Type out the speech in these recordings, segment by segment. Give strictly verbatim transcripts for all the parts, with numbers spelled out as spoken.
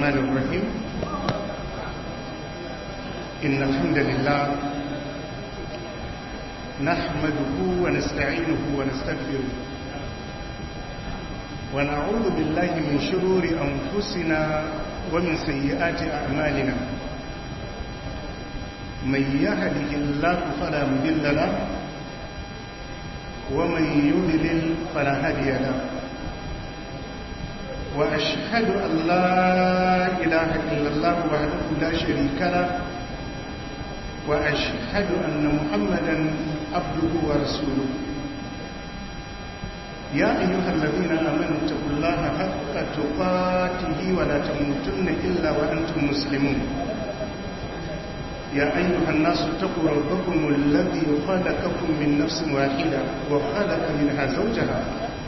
الرحمن الرحيم إن الحمد لله نحمده ونستعينه ونستغفره ونعوذ بالله من شرور أنفسنا ومن سيئات أعمالنا من يهده الله فلا مضل له ومن يضلل فلا هادي له وأشهد أن لا إله إلا الله وحده لا شريك له وأشهد أن محمدا عبده ورسوله يا أيها الذين آمنوا اتقوا الله حق تقاته ولا تموتن إلا وأنتم مسلمون يا أيها الناس اتقوا ربكم الذي خلقكم من نفس واحدة وخلق منها زوجها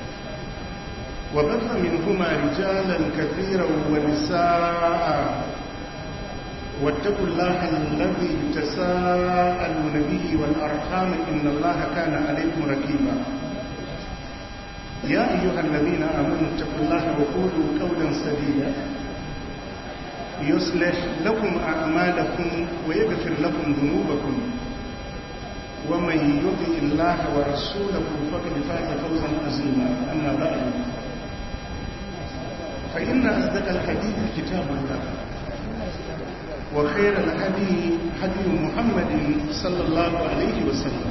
وبث منهما رجالا كثيرا ونساء واتقوا الله الذي تساءلون به والأرحام إن الله كان عليكم رقيبا يا أيها الذين آمنوا اتقوا الله وقولوا قولا سديدا يصلح لكم أعمالكم ويغفر لكم ذنوبكم ومن يطع الله ورسوله فقد فاز فوزا عظيما أما بعد فإن أصدق الحديث كتاب الله وخير الهدي هدي محمد صلى الله عليه وسلم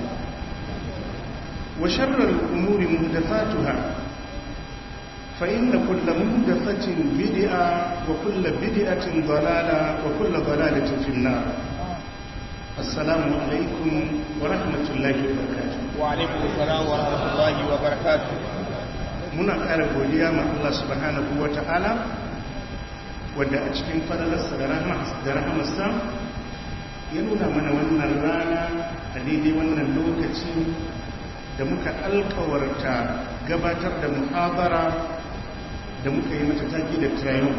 وشر الأمور محدثاتها فإن كل محدثة بدعة وكل بدعة ضلالة وكل ضلالة في النار. السلام عليكم ورحمة الله وبركاته. وعليكم السلام ورحمة الله وبركاته. muna ƙara godiya ma Allah subhanahu wa ta'ala wadda a cikin fadalarsa da rahamarsa ya nuna mana wannan rana a daidai wannan lokaci da muka alkawarta gabatar da muhabara da muka yi mata taki da trayon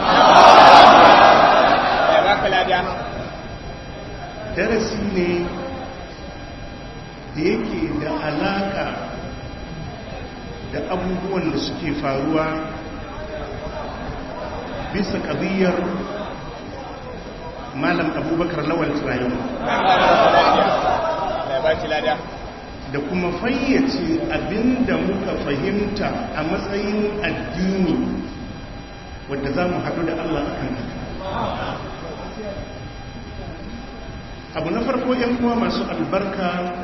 darasi ne da yake da alaka da abubuwan da suke faruwa bisa ƙabiyar malam abubakar lawal trayon da kuma fayyace abinda muka fahimta a matsayin addini wadda za mu haɗu da Allah akan haka. Abu na farko ‘yan uwa masu albarka,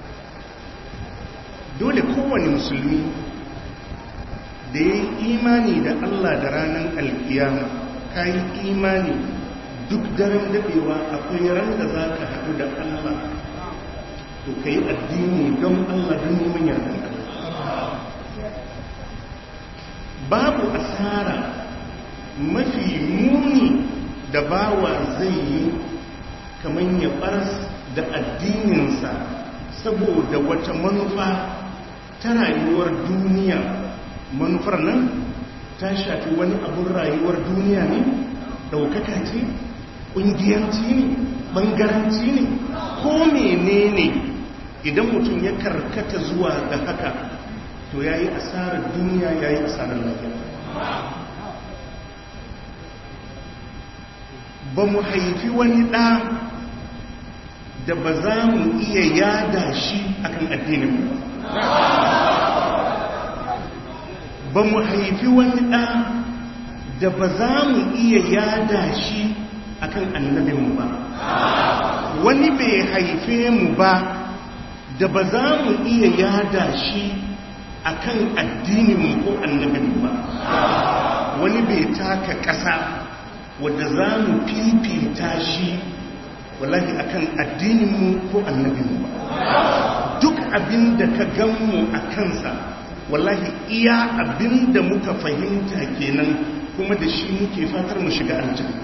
dole kowane musulmi da ya yi imani da Allah da ranar alkiyama, ka yi imani duk daren daɗewa akwai ran da za ka haɗu da Allah, to ka yi addini don Allah don neman yardan Allah. Babu asara mafi muni da bawa zai yi kamar ya baras da addininsa saboda wata manufa ta rayuwar duniya. Manufar nan ta shafi wani abun rayuwar duniya ne, ɗaukaka ce, ƙungiyanci ne, ɓangaranci ne, ko menene idan mutum ya karkata zuwa ga haka to ya yi asarar duniya, ya yi asarar lafiya. Ba mu haifi wani ɗa da ba za mu iya yada shi akan addinin ba. Ba mu haifi wani ɗa da ba za mu iya yada shi akan annabinmu ba. Wani bai haife mu ba da ba za mu iya yada shi akan addininmu ko annabinmu ba. Wani bai taka ƙasa wadda za mu fifita shi wallahi akan addininmu ko annabinmu ba. Duk abin da ka ganmu a kansa wallahi iya abin da muka fahimta kenan, kuma da shi muke fatar mu shiga aljanna.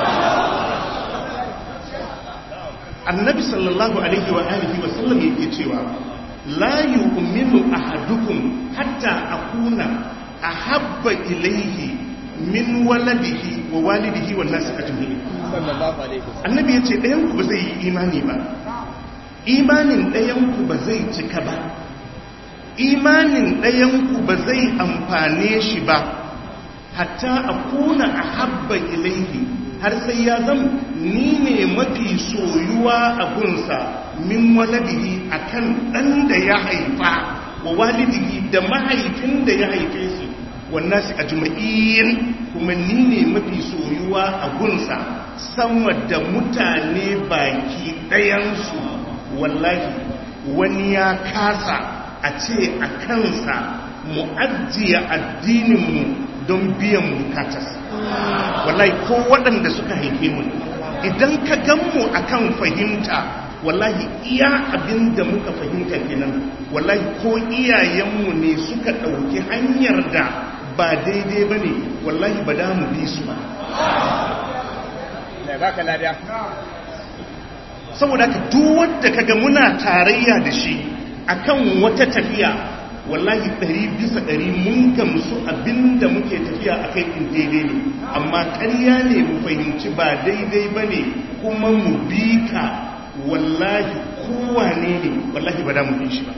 Annabi sallallahu alaihi wa alihi wa sallam yake cewa la yu'minu ahadukum hatta akuna ahabba ilayhi min waladihi wa walidihi wan nas ajma'in. sallallahu alaihi wasallam annabi yace ɗayan ku ba zai yi imani ba, imanin ɗayan ku ba zai cika ba, imanin ɗayan ku ba zai amfane shi ba hatta akuna ahabba ilaihi har sai ya zama ni ne mafi soyuwa a gunsa min waladihi akan dan da ya haifa wa walidihi da mahaifin da ya haife shi wannan su ajma'in kuma ni ne mafi soyuwa a gunsa sama da mutane baki ɗayansu. Wallahi wani ya kasa a ce a kansa mu ajiye addininmu don biyan bukatarsa. Wallahi ko waɗanda suka haife mu idan ka ganmu akan fahimta wallahi iya abin da muka fahimta kenan. Wallahi ko iyayenmu ne suka ɗauki hanyar da ba daidai ba ne wallahi ba da mu bi su ba. Saboda ka duk wanda kaga muna tarayya da shi akan wata tafiya wallahi ɗari bisa ɗari mun gamsu abinda muke tafiya a kai in daidai ne, amma ƙarya ne mu fahimci ba daidai ba ne kuma mu bi ka. Wallahi kowane ne wallahi ba da mu bi shi ba.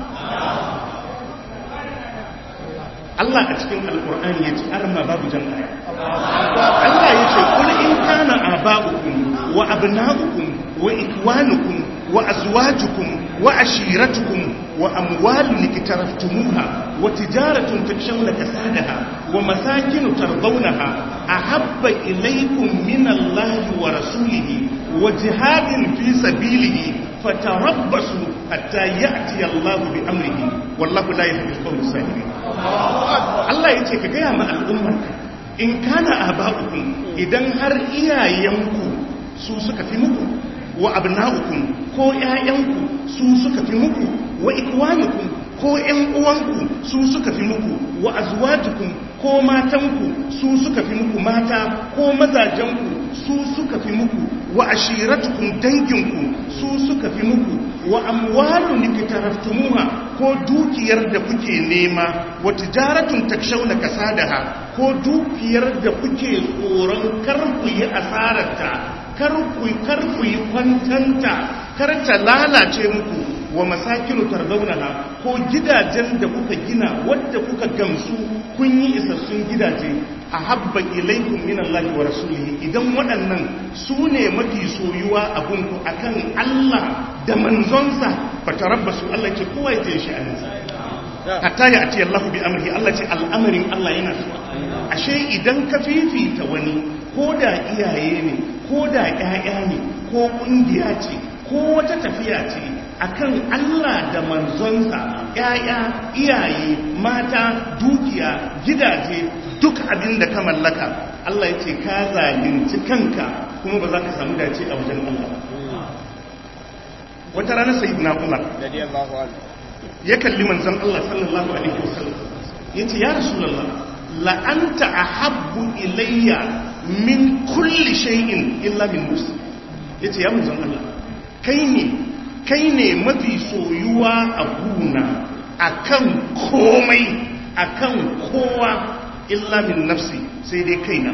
Allah a cikin alkur'ani ya ce arma babu jan aya. Allah ya ce kul in kana aba'ukum wa abna'ukum wa ikwanukum wa azwajukum wa ashiratukum wa amwalun iktaraftumuha wa tijaratun takshawna kasadaha wa masakin tardawnaha ahabba ilaykum min Allahi wa rasulihi wa jihadin fi sabilihi fatarabbasu hatta ya'ti Allahu bi amrihi wallahu la yahdi al-qawma as-salimin. Allah ya ce ka gaya ma al'ummarka in kana aba'ukum idan har iyayenku su suka fi muku wa abna'ukum ko ƴaƴanku su suka fi muku wa ikwanukum ko ƴan uwanku su suka fi muku wa azwajukum ko matanku su suka fi muku mata ko mazajenku su suka fi muku wa ashiratukum danginku su suka fi muku wa amwalun iktaraftumuha ko dukiyar da kuke nema wa tijaratun takshawna kasadaha ko dukiyar da kuke tsoron kar ku yi asararta kar ku kar ku yi kwantanta kar ta lalace muku wa masakinu tardawnaha ko gidajen da kuka gina wadda kuka gamsu kun yi isassun gidaje a habba ilaikum min Allah wa rasulihi idan waɗannan su ne mafi soyuwa a gunku akan Allah da manzonsa fatarabbasu Allah ce kowa ya je shi aninsa hatta ya ati Allah bi amri Allah ce al'amarin Allah yana zuwa. Ashe idan ka fifita wani ko da iyaye ne ko da ƴaƴa ne ko kungiya ce ko wata tafiya ce akan Allah da manzonsa ƴaƴa iyaye mata dukiya gidaje duk abin da ka mallaka Allah ya ce ka zalunci kanka kuma ba za ka samu dace a wajen Allah. Wata rana sayyidina Umar ya kalli manzon Allah sallallahu alaihi wasallam yace ya rasulullah la anta ahabbu ilayya min kulli shay'in illa min nafsi. Yace ya manzon Allah kai ne kai ne mafi soyuwa a guna akan komai akan kowa illa min nafsi sai dai kaina.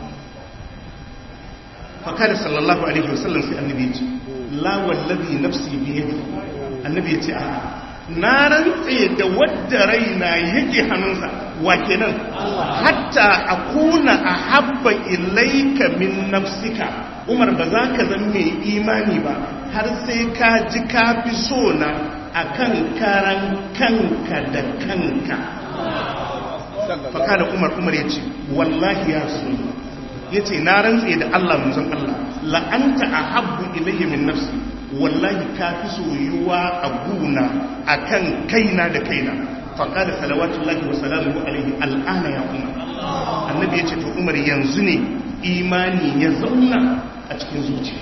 fakar sallallahu alaihi wasallam sai annabi ya ce la wallazi nafsi bi yadi. Annabi ya ce a na rantse da wadda raina yake hannunsa wa kenan hatta akuna ahabba ilayka min nafsika. Umar ba za ka zama mai imani ba har sai ka ji ka fi so na akan karan kanka da kanka. Fakada Umar Umar ya ce wallahi ya rasu ya ce na rantse da Allah manzon Allah la'anta ahabbu ilayya min nafsi wallahi ka fi soyuwa a guna akan kaina da kaina. Fakada salawatullahi wa salamuhu alaihi al'ana ya Umar. Annabi ya ce to Umar yanzu ne imani ya zauna a cikin zuciya.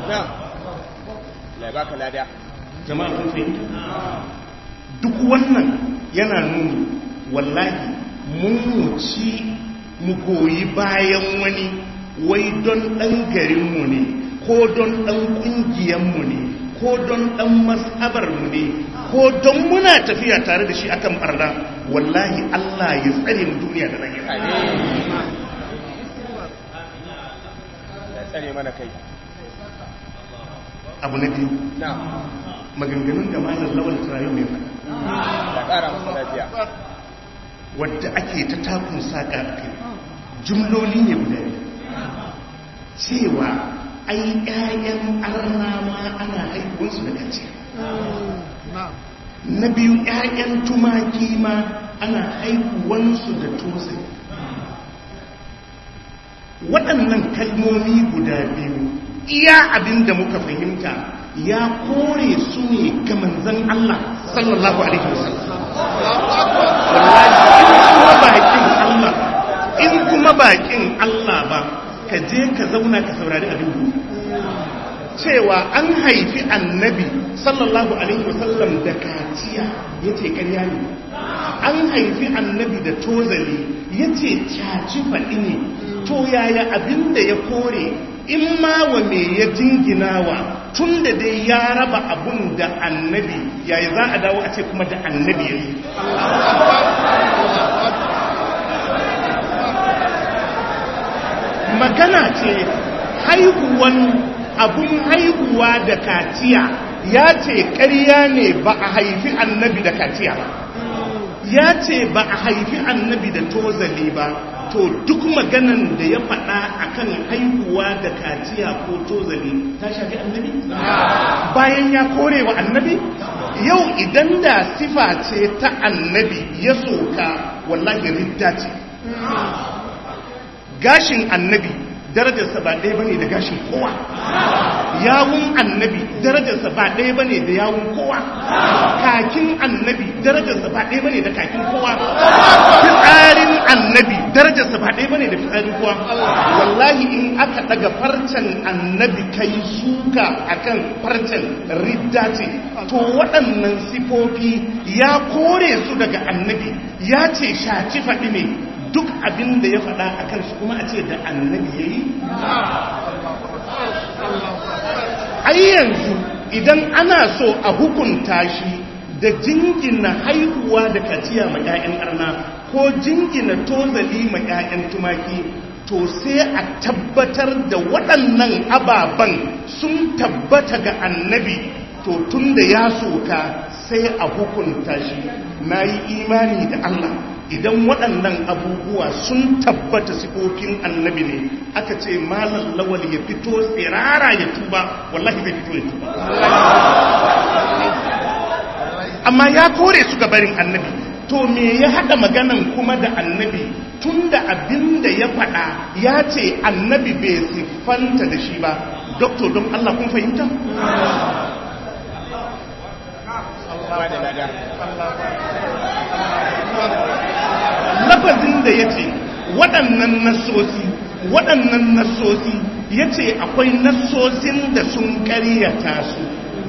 Jama'a kun fahimta duk wannan yana nuni wallahi mun ci mu goyi bayan wani wai don ɗan garinmu ne ko don ɗan ƙungiyarmu ne ko don ɗan mas'abarmu ne ko don muna tafiya tare da shi akan barna. Wallahi Allah ya tsare mu duniya da lahira. tsare mana kai. Abu na biyu maganganun da malar lawal turayen mai da ƙara masa lafiya wadda ake ta takun saƙa a kai jumloli ne guda cewa ai ƴaƴan arna ma ana haihuwarsu da kaciya, na biyu ƴaƴan tumaki ma ana haihuwarsu da toze. Waɗannan kalmomi guda biyu iya abinda muka fahimta ya kore su ne ga manzon Allah sallallahu alaihi wasallam. In kuma bakin Allah ba, ka je ka zauna ka saurari abin da cewa an haifi annabi sallallahu alaihi wasallam da kaciya yace ƙarya ne, an haifi annabi da tozali yace caci faɗi ne. To yaya abin da ya kore in ma wa me ya jinginawa tun da dai ya raba abun da annabi, yaya za a dawo a ce kuma da annabi ya yi? Magana ce haihuwan abun haihuwa da kaciya, ya ce ƙarya ne ba a haifi annabi da kaciya ba, ya ce ba a haifi annabi da tozali ba. To duk maganan da ya faɗa akan haihuwa da kaciya ko tozali ta shafi annabi? Bayan ya kore wa annabi? Yau idan da sifa ce ta annabi ya soka, wallahi ridda ce. Gashin annabi darajarsa ba ɗaya bane da gashin kowa, yawun annabi darajarsa ba ɗaya bane da yawun kowa, kakin annabi darajarsa ba ɗaya bane da kakin kowa, fitsarin annabi darajarsa ba ɗaya bane da fitsarin kowa. Wallahi in aka daga farcen annabi kai suka akan farcen ridda ce. To waɗannan sifofi ya kore su daga annabi, ya ce shaci faɗi ne. Duk abin da ya faɗa a kansu kuma a ce da annabi ya yi? Ai yanzu idan ana so a hukunta shi da jingina haihuwa da kaciya ma 'ya'yan arna ko jingina tozali ma 'ya'yan tumaki, to sai a tabbatar da waɗannan ababen sun tabbata ga annabi. To tun da ya soka sai a hukunta shi. Na yi imani da Allah, idan waɗannan abubuwa sun tabbata sifofin annabi ne, aka ce malam lawal ya fito tsirara ya tuba, wallahi zai fito ya tuba. Amma ya kore su gabarin annabi. To me ya haɗa maganan kuma da annabi, tun da abin da ya faɗa ya ce annabi bai siffanta da shi ba. Doktor, don Allah kun fahimta? Lafazin da ya ce waɗannan nasosi waɗannan nasosi ya ce akwai nasosin da sun ƙaryata su,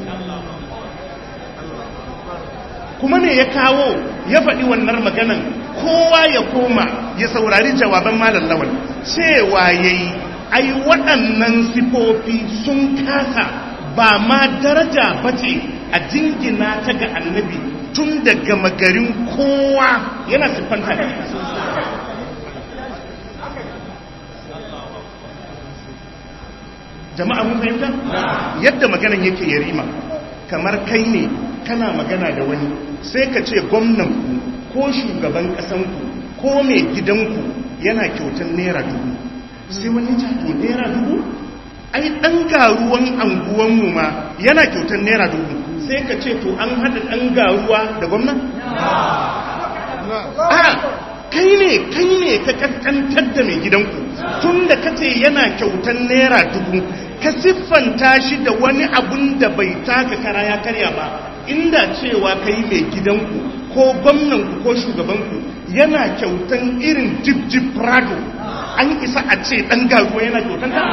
kuma ne ya kawo ya faɗi wannan maganan. Kowa ya koma ya saurari jawaban malam lawal, cewa yayi ai waɗannan sifofi sun kasa, ba ma daraja bace a jingina ta ga annabi, tun daga magarin kowa yana siffanta da jama'a. Mun fahimta yadda maganan yake yarima, kamar kai ne kana magana da wani, sai ka ce gwamnanku ko shugaban ƙasanku ko mai gidanku yana kyautar naira dubu, sai wani jato naira dubu? Ai ɗan garuwan anguwanmu ma yana kyautar naira dubu, sai ka ce to an haɗa ɗan garuwa da gwamna? A kai ne kai ne ka kaskantar da mai gidanku, tun da ka ce yana kyautar naira dubu, ka siffanta shi da wani abun da bai taka kara ya karya ba. Inda cewa ka yi mai gidanku ko gwamnanku ko shugabanku yana kyautan irin jib-jib prado, an isa a ce ɗan garuwa yana kyautan ta?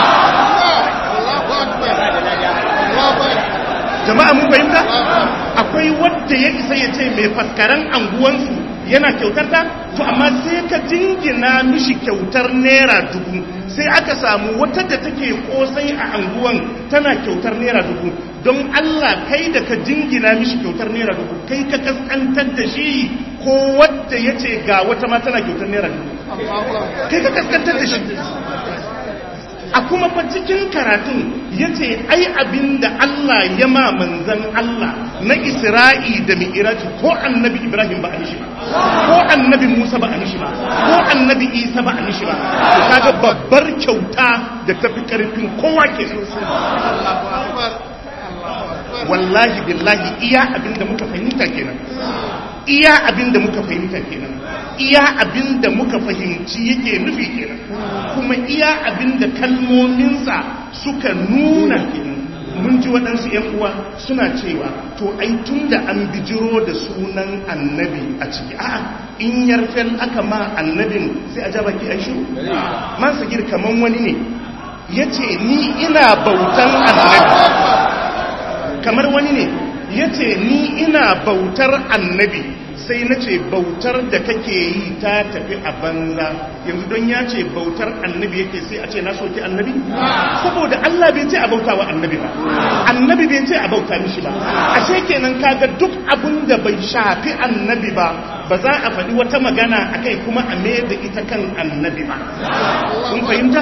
Jama'a mun fahimta? Akwai wadda ya isa ya ce mai faskaran anguwansu yana kyautar ta? To amma sai ka jingina mishi kyautar naira dubu, sai aka samu wata da take kosai a anguwan tana kyautar naira dubu. Don Allah, kai da ka jingina mishi kyautar naira dubu, kai ka kaskantar da shi ko wadda ya ce ga wata ma tana kyautar naira dubu? Kai ka kaskantar da shi. A kuma fa cikin karatun ya ce ai abin da Allah ya ma manzan Allah na Isra'i da Mi'raji ko annabi Ibrahim ba a mishi ba, ko annabi Musa ba a mishi ba, ko annabi Isa ba a mishi ba. Kaga babbar kyauta da tafi karfin kowa ke. Wallahi billahi iya abinda muka fahimta kenan, iya abinda muka fahimta kenan, iya abinda muka fahimci yake nufi kenan, kuma iya abinda kalmominsa suka nuna kenan. Mun ji waɗansu ‘yan uwa suna cewa to ai tun da an bijiro da sunan annabi a ciki, a'a in yarfen aka ma annabin sai a jaba ki ai shiru. Masu gir kaman wani ne ya ce ni ina bautan annabi, kamar wani ne ya ce ni ina bautar annabi, sai na ce bautar da kake yi ta tafi a banza. Yanzu don ya ce bautar annabi yake sai a ce na soki annabi? Saboda Allah bai ce a bauta wa annabi ba, annabi bai ce a bauta mishi ba. Ashe kenan kaga duk abin da bai shafi annabi ba, ba za a faɗi wata magana a kai kuma a mai da ita kan annabi ba. Kun fahimta?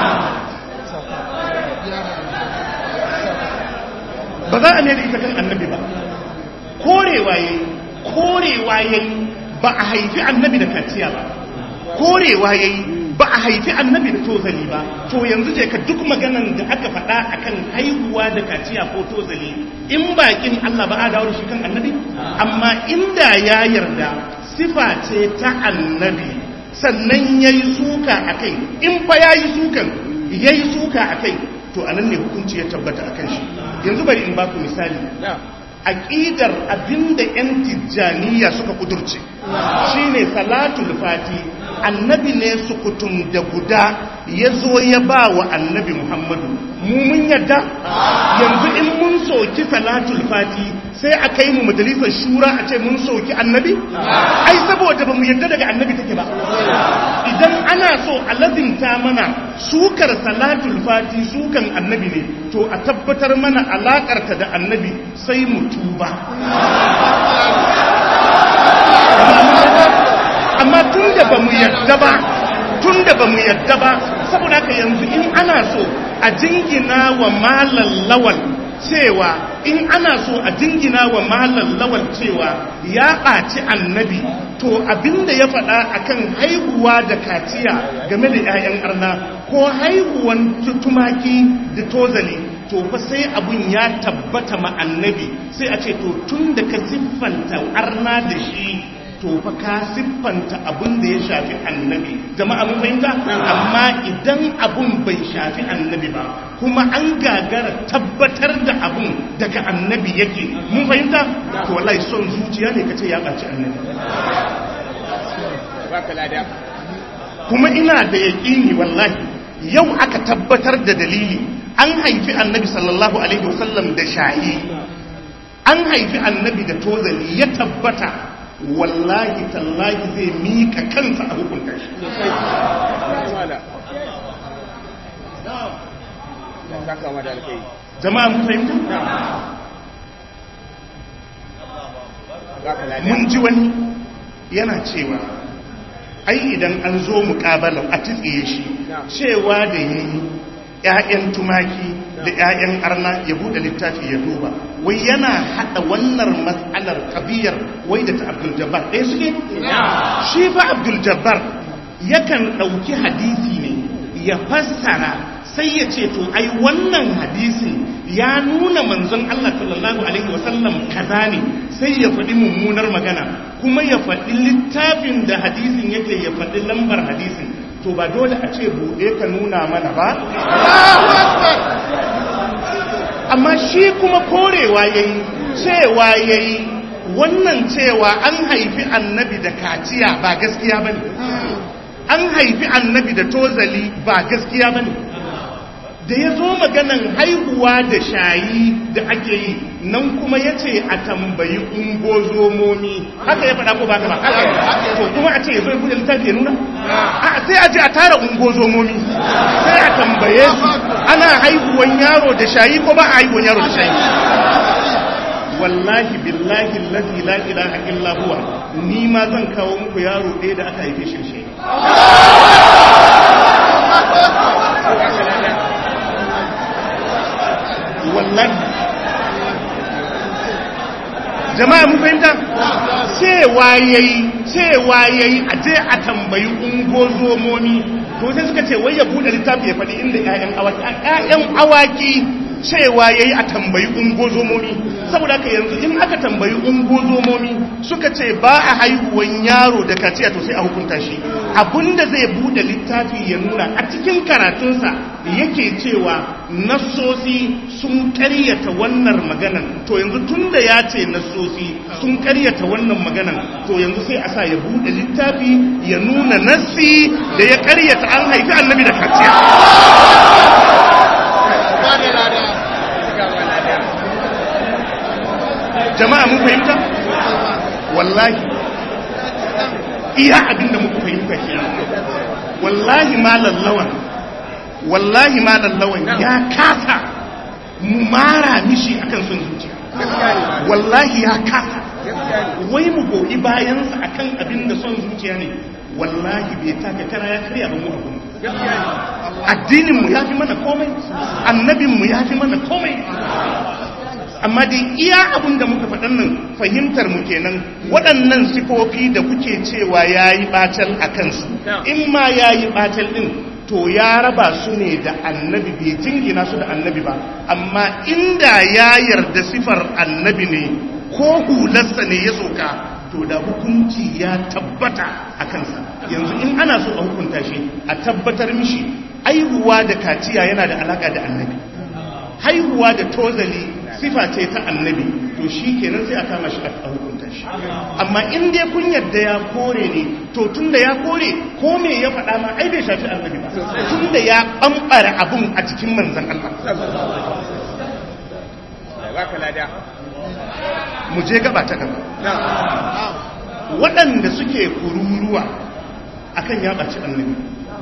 Ba za a mai da ita kan annabi ba. Korewa yayi korewa yayi ba a haifi annabi da kaciya ba, korewa yayi ba a haifi annabi da tozali ba. To yanzu je ka duk maganan da aka faɗa akan haihuwa da kaciya ko tozali, in bakin Allah ba a dawo da shi kan annabi. Amma inda ya yarda sifa ce ta annabi sannan yayi suka akai, in fa yayi sukan yayi suka akai, to anan ne hukunci ya tabbata akan shi. Yanzu bari in baku misali. Aƙidar abinda 'yan tijjaniya suka kudurce shine salatul fati annabi ne sukutum da guda ya zo ya ba wa annabi Muhammadu. Mu mun yadda yanzu in mun soki salatul fati sai a kai mu majalisar shura a ce mun soki annabi? Ai saboda ba mu yadda daga annabi take ba. Idan ana so a lazimta mana sukar salatul fati sukan annabi ne, to a tabbatar mana alakarta da annabi sai mu tuba. Amma tun da ba mu yadda ba, tun da ba mu yadda ba, saboda haka yanzu in ana so a jingina wa malam lawal cewa in ana so a jingina wa malam lawal cewa ya ɓaci annabi, to abinda ya faɗa akan haihuwa da kaciya game da 'ya'yan arna ko haihuwan tumaki da tozali, to fa sai abun ya tabbata ma annabi, sai a ce to tun da ka siffanta arna da shi, to fa ka siffanta abun da ya shafi annabi. Jama'a mun fahimta? Amma idan abun bai shafi annabi ba kuma an gagara tabbatar da abun daga annabi yake, mun fahimta? To wallahi son zuciya ne kace ya ɓaci annabi. Kuma ina da yaƙini wallahi yau aka tabbatar da dalili, an haifi annabi sallallahu alaihi wasallam da shayi, an haifi annabi da tozali, ya tabbata wallahi tallahi zai mika kansa a hukunta shi. Jama'a mun fahimta? Mun ji wani yana cewa ai idan an zo muƙabalar a tsitsiye shi, cewa da yayi ‘ya'yan tumaki da ‘ya'yan arna ya buɗe littafi ya duba, wai yana haɗa wannan matsalar ƙabiyar wai da ta Abdul Jabbar ɗaya suke? Shi fa Abdul Jabbar yakan ɗauki hadisi ne ya fassara sai ya ce to ai wannan hadisin ya nuna manzon Allah sallallahu alaihi wasallam kaza ne, sai ya faɗi mummunar magana kuma ya faɗi littafin da hadisin yake, ya faɗi lambar hadisin. To ba dole a ce buɗe ka nuna mana ba? Amma shi kuma korewa yayi, cewa yayi wannan cewa an haifi annabi da kaciya ba gaskiya bane, an haifi annabi da tozali ba gaskiya bane. Da ya zo maganan haihuwa da shayi da ake yi nan kuma ya ce a tambayi ungozomomi, haka ya faɗa ko ba ka ba? To kuma a ce ya zo ya buɗe littafi ya nuna? A sai a je a tara ungozomomi sai a tambaye su ana haihuwan yaro da shayi ko ba a haihuwan yaro da shayi. Wallahi billahi allazi la ilaha illa huwa, ni ma zan kawo muku yaro ɗaya da aka haife shi shi. Wallahi cewa yayi cewa yayi a je a tambayi ungozomomi to sai suka ce wai ya bude littafi ya faɗi inda ƴaƴan awaki ƴaƴan awaki cewa yayi a tambayi ungozomomi saboda haka yanzu in aka tambayi ungozomomi suka ce ba a haihuwan yaro da kaciya to sai a hukunta shi abinda zai bude littafi ya nuna a cikin karatunsa yake cewa nassosi sun karyata wannan maganan to yanzu tunda ya ce nassosi sun karyata wannan maganan to yanzu sai a sa ya bude littafi ya nuna nassi da ya karyata an haifi annabi da kaciya. Jama'a mun fahimta? Wallahi iya abinda muka fahimta shi wallahi ma lallawan wallahi ma lallawan ya kasa mu mara mishi akan son zuciya wallahi ya kasa wai mu goyi bayansa akan abinda son zuciya ne wallahi bai taka kara ya karya ba mu abu addinin mu yafi mana komai annabin mu yafi mana komai amma dai iya abin da muka faɗan nan fahimtar mu kenan waɗannan sifofi da kuke cewa yayi batal a kansu in ma yayi batal din to ya raba su ne da annabi bai jingina su da annabi ba amma inda ya yarda sifar annabi ne ko hularsa ne ya soka to da hukunci ya tabbata a kansa yanzu in ana so a hukunta shi a tabbatar mishi aihuwa da kaciya yana da alaka da annabi haihuwa da tozali sifa ce ta annabi to shi kenan sai a kama shi a hukunta shi amma in dai kun yadda ya kore ne to tunda ya kore ko me ya faɗa ma ai bai shafi annabi ba tunda ya bambara abun a cikin manzon Allah mu je gaba ta gaba waɗanda suke kururuwa akan ya ɓaci annabi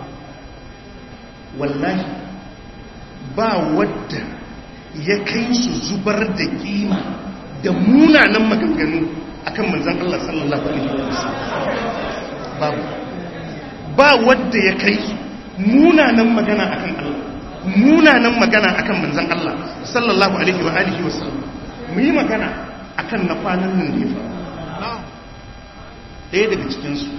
wallahi ba wadda ya kai su zubar da kima da munanan maganganu akan manzon Allah sallallahu alaihi wasallam babu ba wadda ya kai su munanan magana akan Allah munanan magana akan manzon Allah sallallahu alaihi wa alihi wasallam mu yi magana akan na kwanan nan ne fa ɗaya daga cikin su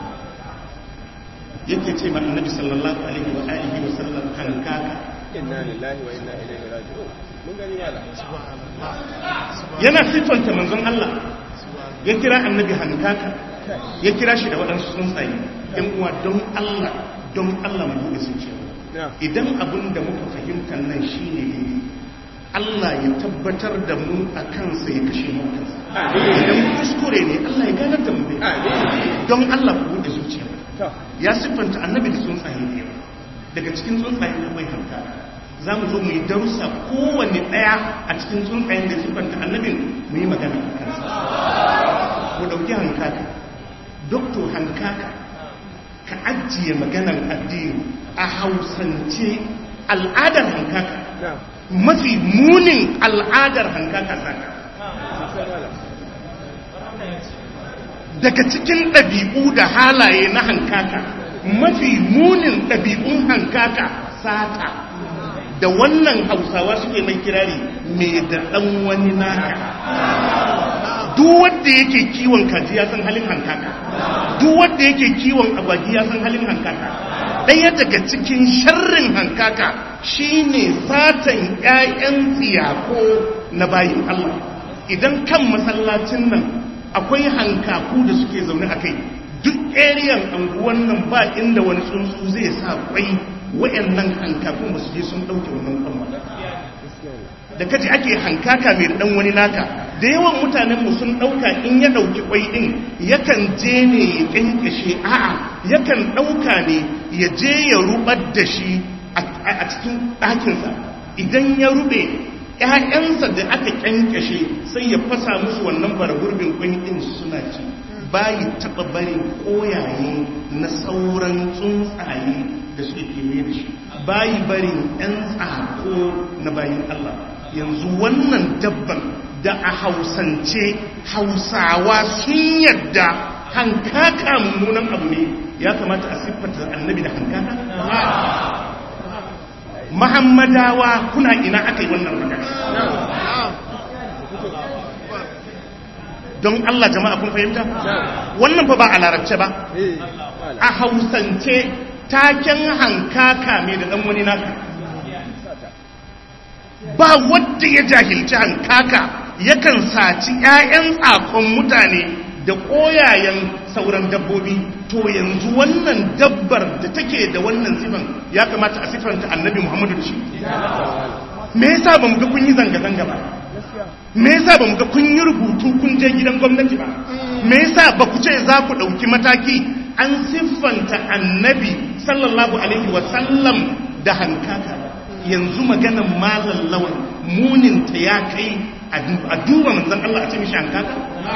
yake ce ma annabi sallallahu alaihi wa alihi wasallam kan kaka inna lillahi wa inna ilaihi raji'un mun gani mala yana fitanta manzon Allah ya kira annabi hankaka ya kira shi da waɗansu tsuntsaye ɗan uwa don Allah don Allah mu buɗe zuciya idan abin da muka fahimta nan shine ne Allah ya tabbatar da mu a kansa ya kashe mu kansa idan kuskure ne Allah ya ganar da mu don Allah ku buɗe zuciya ya siffanta annabi da tsuntsaye ne daga cikin tsuntsayen akwai hankaka za mu zo mu yi darussa kowane ɗaya a cikin tsuntsayen da siffanta annabin mu yi magana a kansa ku ɗauki hankaka doktor hankaka ka ajiye maganar addini a hausance al'adar hankaka mafi munin al'adar hankaka saka daga cikin ɗabi'u da halaye na hankaka mafi munin ɗabi'un hankaka sata da wannan hausawa suke mai kirari mai da ɗan wani naka duk wanda yake kiwon kaji ya san halin hankaka duk wanda yake kiwon agwagi ya san halin hankaka ɗaya daga cikin sharrin hankaka shine satan ƴaƴan tsiyako na bayin Allah idan kan masallacin nan akwai hankaku da suke zaune a kai duk ariyan anguwan nan ba inda wani tsuntsu zai sa kwai wayannan hankakun ba su je sun dauke wannan kwan da kaji ake hankaka mai dan wani naka da yawan mutanen mu sun dauka in ya dauki kwai din yakan je ne ya kinkashe a'a yakan dauka ne ya je ya rubar da shi a cikin ɗakinsa idan ya rube ƴaƴansa da aka kyankashe sai ya fasa musu wannan baragurbin kwai din suna ci bayi taɓa barin koyaye na sauran tsuntsaye da suke kewaye da shi bayi barin ‘yan tsako na bayin Allah yanzu wannan dabban da a hausance hausawa sun yadda hankaka mummunan abu ne ya kamata a siffata annabi da hankaka muhammadawa kuna ina aka yi wannan magana don Allah jama'a kun fahimta wannan fa ba a larabce ba a hausance taken hankaka mai da dan wani naka ba wanda ya jahilci hankaka yakan saci ƴaƴan tsakon mutane da koyayen sauran dabbobi to yanzu wannan dabbar da take da wannan sifan ya kamata a sifanta annabi Muhammadu da shi me yasa ba mu ga kun yi zanga-zanga ba me yasa ba mu ga kun yi rubutu kun je gidan gwamnati ba me yasa ba ku ce za ku ɗauki mataki an siffanta annabi sallallahu alaihi wasallam da hankaka yanzu maganan malam lawan muninta ya kai a duba manzan Allah a ce mishi hankaka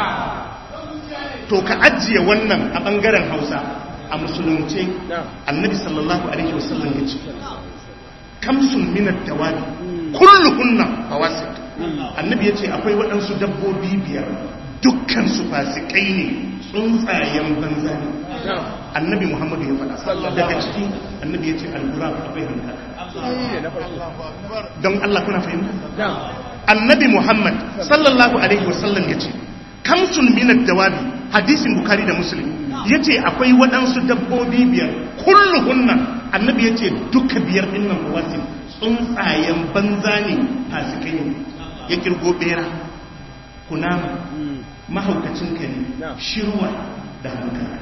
to ka ajiye wannan a ɓangaren hausa a musulunce annabi sallallahu alaihi wasallam ya ce kamsun minar dawabi kulluhunna fawasit annabi ya ce akwai waɗansu dabbobi biyar dukkan su fasikai ne tsuntsayen banza ne annabi muhammadu ya faɗa daga ciki annabi ya ce algura akwai hankaka don Allah kuna fahimta annabi muhammad sallallahu alaihi wasallam ya ce kamsun minar dawabi hadisin bukari da muslim ya ce akwai waɗansu dabbobi biyar kulluhunna annabi ya ce duka biyar ɗinnan fawasit tsuntsayen banza ne fasikai ne ya kirgo bera kunama mahaukacin kare shirwa da hankaka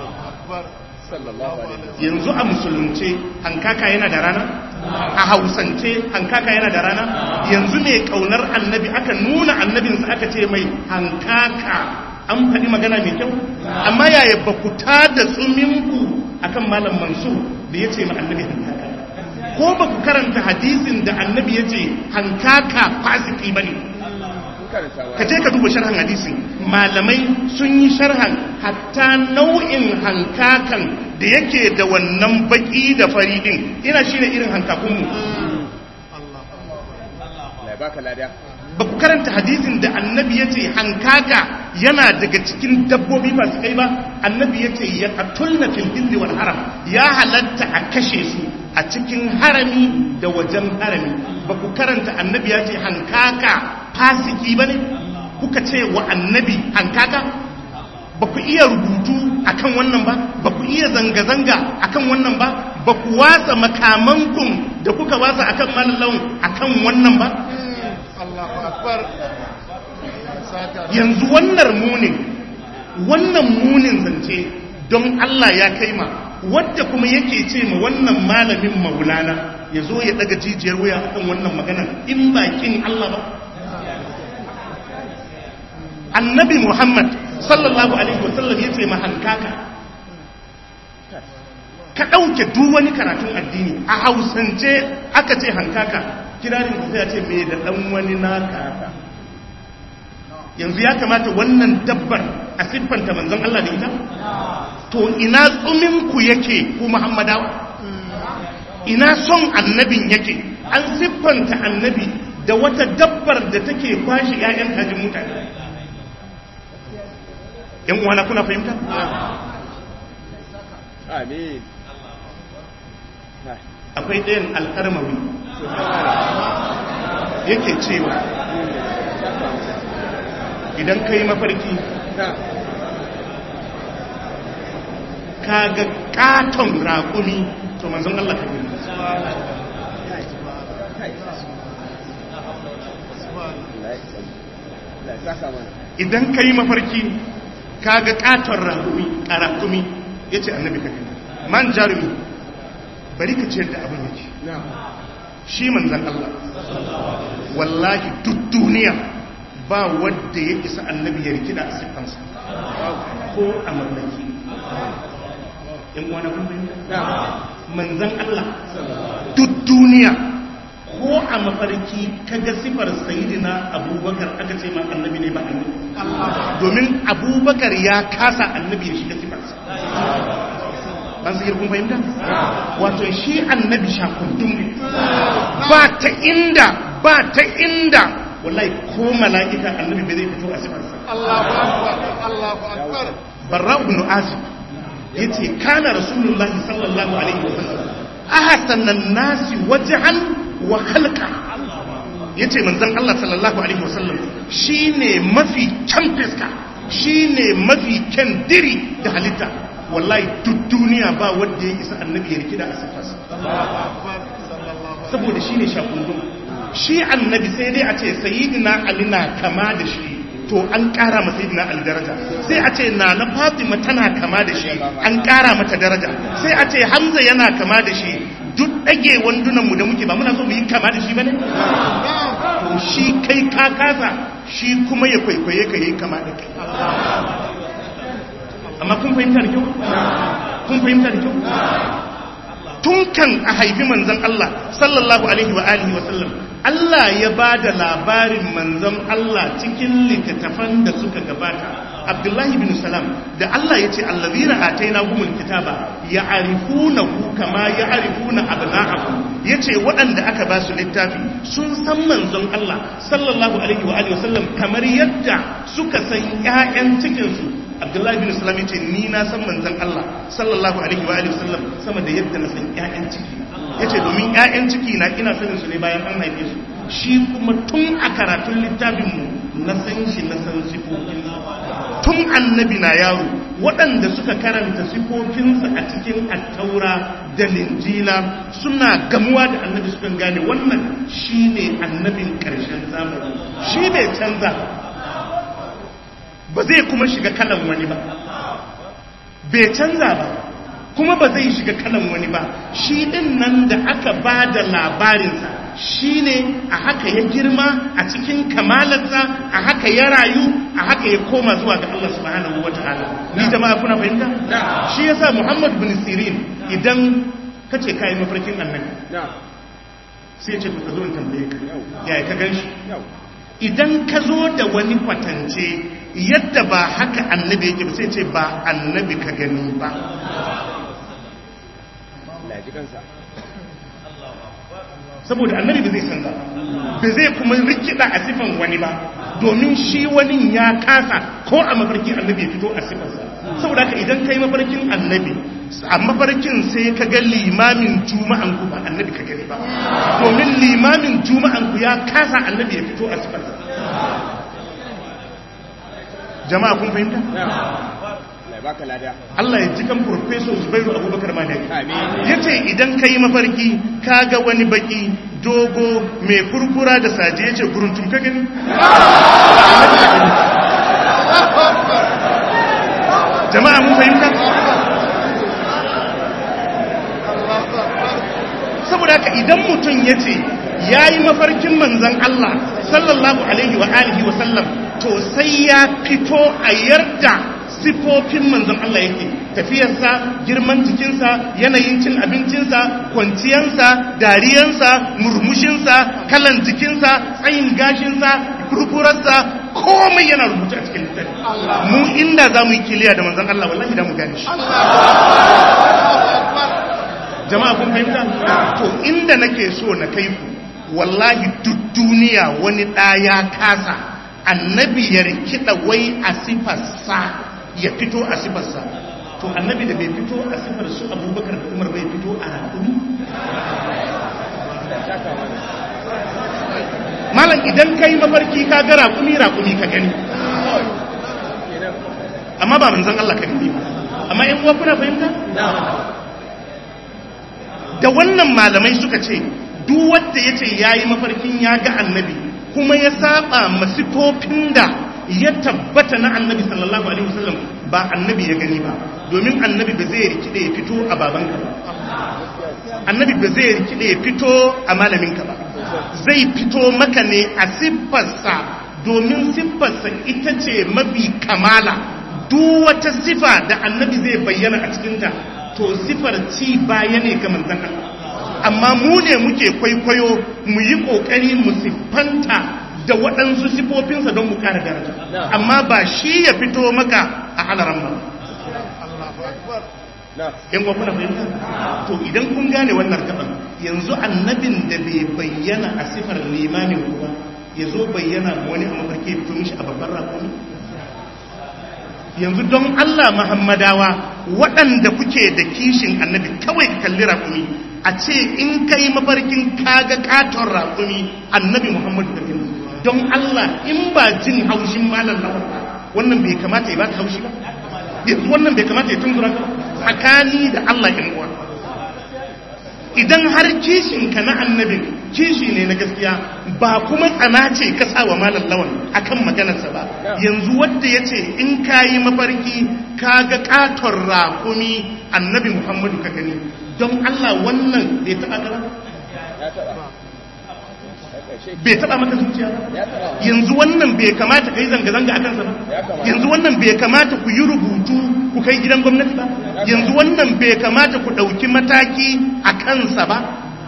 yanzu a musulunce hankaka yana da rana a hausance hankaka yana da rana yanzu mai kaunar annabi aka nuna annabinsa aka ce mai hankaka an faɗi magana mai kyau amma yaya ba ku ta da tsuminku akan malam mansur da ya ce ma annabi hankaka ko ba ku karanta hadisin da annabi ya ce hankaka fasiki ba ne ka je ka duba sharhan hadisin malamai sun yi sharhan hatta nau'in hankakan da yake da wannan baki da fari din ina shi ne irin hankakunmu ba ku karanta hadisin da annabi ya ce hankaka yana daga cikin dabbobi masu kai ba annabi ya ce ya katulna fil hilli wal haram ya halatta a kashe su a cikin harami da wajen harami ba ku karanta annabi ya ce hankaka fasiki ba ne kuka ce wa annabi hankaka ba ku iya rubutu akan wannan ba ba ku iya zanga-zanga akan wannan ba ba ku watsa makamankun da kuka watsa akan malallawun akan wannan ba yanzu wannan munin wannan munin zance don Allah ya kai ma wadda kuma yake ce ma wannan malamin maulana ya zo ya daga jijiyar wuya akan wannan magana in bakin Allah ba annabi Muhammad sallallahu alaihi wasallam ya ce ma hankaka ka ɗauke duk wani karatun addini a hausance aka ce hankaka kirarin sai ya ce me da ɗan wani naka yanzu ya kamata wannan dabbar a siffanta manzon Allah da ita to ina tsuminku yake ku Muhammadawa ina son annabin yake an siffanta annabi da wata dabbar da take kwashi ƴaƴan kajin mutane yan uwana kuna fahimta amin akwai ɗayan alƙarmawi yake cewa idan ka yi mafarki ka ga katon raƙumi to manzon Allah ka yi idan ka yi mafarki ka ga katon raƙumi ya ce annabi ka yi man jarumi bari ka ciyar da abin yake shi manzon Allah wallahi duk duniya ba wadda ya isa annabi ya rikida a siffansa ko a mallaki in wani kundin manzan Allah duk duniya ko a mafarki kaga siffar sayidina abubakar aka ce ma annabi ne ba annabi domin abubakar ya kasa annabi ya shiga siffarsa ban su kun fahimta wato shi annabi shakundum ne ba ta inda ba ta inda wallahi ko mala'ika annabi bai zai fito a sifarsa Allahu akbar Allahu akbar barra ibn azib yace kana rasulullahi sallallahu alaihi wasallam ahsanan nasi wajhan wa khalqa yace manzon Allah sallallahu alaihi wasallam shine mafi kyan fiska shine mafi kyan diri da halitta, wallahi duk duniya ba wanda ya isa annabi ya rikida a sifarsa, saboda shine shakundun. Shi annabi sai dai a ce sayyidina Ali na kama da shi, to an ƙara masa sayyidina Ali daraja. Sai a ce nana Fatima tana kama da shi, an ƙara mata daraja. Sai a ce Hamza yana kama da shi. Duk ɗage wandunanmu da muke ba muna so mu yi kama da shi ba ne? To shi kai ka kasa, shi kuma ya kwaikwaye ka yi kama da kai. Amma kun fahimta da kyau? Kun fahimta da kyau? Tun kan a haifi manzon Allah sallallahu alaihi wa alihi wa sallam, Allah ya ba da labarin manzon Allah cikin littattafan da suka gabata. Abdullahi bin Salam da Allah ya ce allazina atainahumul kitaba ya'rifunahu kama ya'rifuna abna'ahum, yace waɗanda aka ba su littafi sun san manzon Allah sallallahu alaihi wa alihi wasallam kamar yadda suka san ƴaƴan cikin su. Abdullahi bin Salam yace ni na san manzon Allah sallallahu alaihi wa alihi wasallam sama da yadda na san ƴaƴan ciki. Yace domin ƴaƴan ciki na ina sanin su ne bayan an haife su, shi kuma tun a karatun littafin mu na san shi na san sifofin tun annabi na yaro. Waɗanda suka karanta sifofinsa a cikin attaura da linjila suna gamuwa da annabi sukan gane wannan shine annabin ƙarshen zamani. Shi bai canza ba, zai kuma shiga kalan wani ba, bai canza ba kuma ba zai shiga kalan wani ba. Shi ɗin nan da aka ba da labarinsa shi ne a haka ya girma a cikin kamalarsa, a haka ya rayu, a haka ya koma zuwa ga Allah subhanahu wa ta'ala. Ni jama'a kuna fahimta? Shi yasa Muhammad bin Sirin idan kace kai mafarkin annabi sai ya ce ka zo in tambaye ka yaya ka ganshi. Idan ka zo da wani kwatance yadda ba haka annabi yake ba sai ce ba annabi ka gani ba. Saboda annabi ba zai canza ba zai kuma rikida a sifan wani ba, domin shi wani ya kasa ko a mafarkin annabi ya fito a sifansa. Saboda haka idan kai mafarkin annabi a mafarkin sai ka ga limamin juma'an ku ba annabi ka gani ba, domin limamin juma'an ku ya kasa annabi ya fito a sifansa. Jama'a kun fahimta? Allah ya cikin Profesor Zubairu Abubakar Madaki ya ce idan ka yi mafarki ka ga wani baki dogo mai furfura da saje ya ce guruntum ka gani. Jama'a mun fahimta? Saboda haka idan mutum ya ce ya yi mafarkin manzan Allah sallallahu alaihi wa alihi wa sallam, to sai ya fito a yarda sifofin manzon Allah yake, tafiyarsa, girman jikinsa, yanayin cin abincinsa, kwanciyansa, dariyansa, murmushinsa, kalan jikinsa, tsayin gashinsa, kurkurarsa, komai yana rubuta a cikin littafi. Mu inda za mu yi kiliya da manzon Allah wallahi da mu gane shi. Jama'a kun fahimta? To inda nake so na kai ku, wallahi duk duniya wani ɗaya kasa annabi ya rikida wai a sifarsa ya fito a sifarsa. To annabi da bai fito a sifar su Abubakar da Umar bai fito a raƙumi. Malam idan kai mafarki ka ga raƙumi raƙumi ka gani, amma ba manzon Allah ka gani ba. Amma in uwa kuna fahimta? Da wannan malamai suka ce duk wanda yace yayi mafarkin ya ga annabi kuma ya saba masifofin da ya tabbata na annabi sallallahu alaihi wasallam, ba annabi ya gani ba, domin annabi ba zai rikide ya fito a babanka ba, annabi ba zai rikide ya fito a malaminka ba, zai fito maka ne a siffarsa, domin siffarsa ita ce mafi kamala. Duk wata sifa da annabi zai bayyana a cikinta to sifar ci baya ne ga manzon Allah, amma mu ne muke kwaikwayo mu yi kokari mu siffanta da waɗansu sifofinsa don mu ƙara daraja, amma ba shi ya fito maka a halaran ba. in wa kuna fahimta? To idan kun gane wannan gaban, yanzu annabin da bai bayyana a sifar limamin ku ba ya zo bayyana wani a mafarki fito mishi a babban rakuni. Yanzu don Allah Muhammadawa waɗanda kuke da kishin annabi kawai kalli rakumi, a ce in kai mafarkin kaga katon rakumi annabi Muhammadu da gani, don Allah in ba jin haushin malam lawan wannan bai kamata ya baka haushi ba yanzu wannan bai kamata ya tunzura ka tsakani da Allah in uwa idan har kishin ka na annabin kishi ne na gaskiya ba kuma tsana ce ka sa wa malam lawan akan maganarsa ba yanzu wanda yace in kayi mafarki kaga katon rakumi annabi Muhammadu ka gani don Allah wannan bai taba ka bai taba maka zuciya yanzu wannan bai kamata kai zanga zanga akan sa ba yanzu wannan bai kamata ku yi rubutu ku kai gidan gwamnati ba yanzu wannan bai kamata ku dauki mataki a kansa ba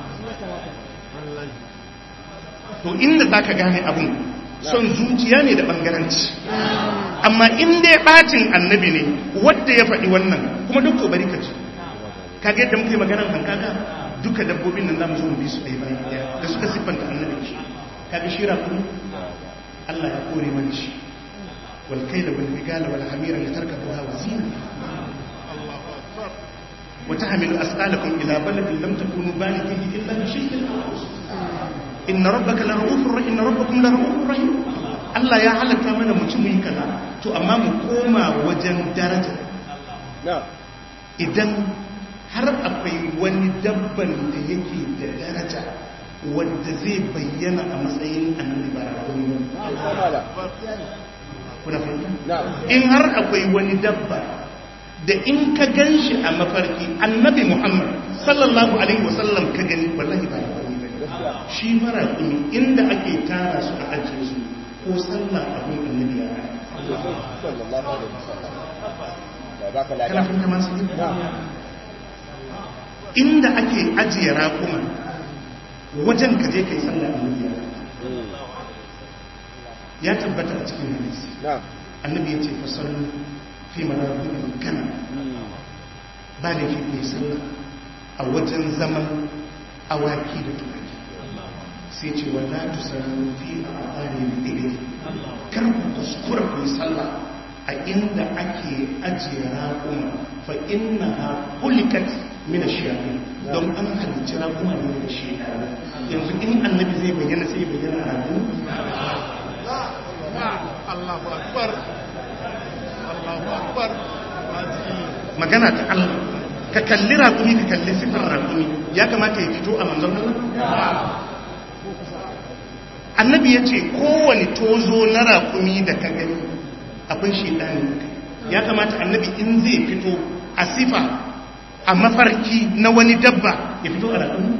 to inda zaka gane abun son zuciya ne da bangaranci amma in dai bacin annabi ne wanda ya faɗi wannan kuma duk bari ka ci kage yadda muke maganar hankaka duka dabbobin nan zamu zo mu bi su ɗaya bayan ɗaya da suka siffanta annabi shi kaga shira kuma Allah ya kore mana shi wal kayla wal bigala wal hamira litarkabuha wa zina Allahu akbar wa tahmilu asqalakum ila baladin lam takunu balighihi illa bi shay'in inna rabbaka la ra'ufur rahim inna rabbakum la ra'ufur rahim Allah ya halaka mana mutumin kaza to amma mu koma wajen daraja idan har akwai wani dabban da yake da daraja wanda zai bayyana a matsayin annabi ba kuna fahimta in har akwai wani dabba da in ka ganshi a mafarki annabi Muhammad sallallahu alaihi wasallam ka gani wallahi ba shi mara kuma inda ake tara su a ajiye su ko sallah abin annabi ya sallallahu alaihi wasallam kana fahimta masu inda ake ajiye raƙuma wajen ka je ka yi sallah annabi ya tabbata a cikin hadisi annabi ya ce fasallu fi marabin kana ba da fi sallah a wajen zaman awaki da tumaki sai ce wala tusallu fi a'ani al-ibil kar ku kuskura ku yi sallah a inda ake ajiye raƙuma fa innaha hulikat min ash-shayatin don an halicci raƙuma ne da shaytan yanzu in annabi zai bayyana sai bayyana a raƙuma Allahu akbar Allahu akbar magana ta Allah ka kalli raƙumi ka kalli sifar raƙumi ya kamata ya fito a manzon Allah annabi ya ce kowane tozo na raƙumi da ka gani akwai shaidani ya kamata annabi in zai fito a sifa a mafarki na wani dabba ya fito a raƙumi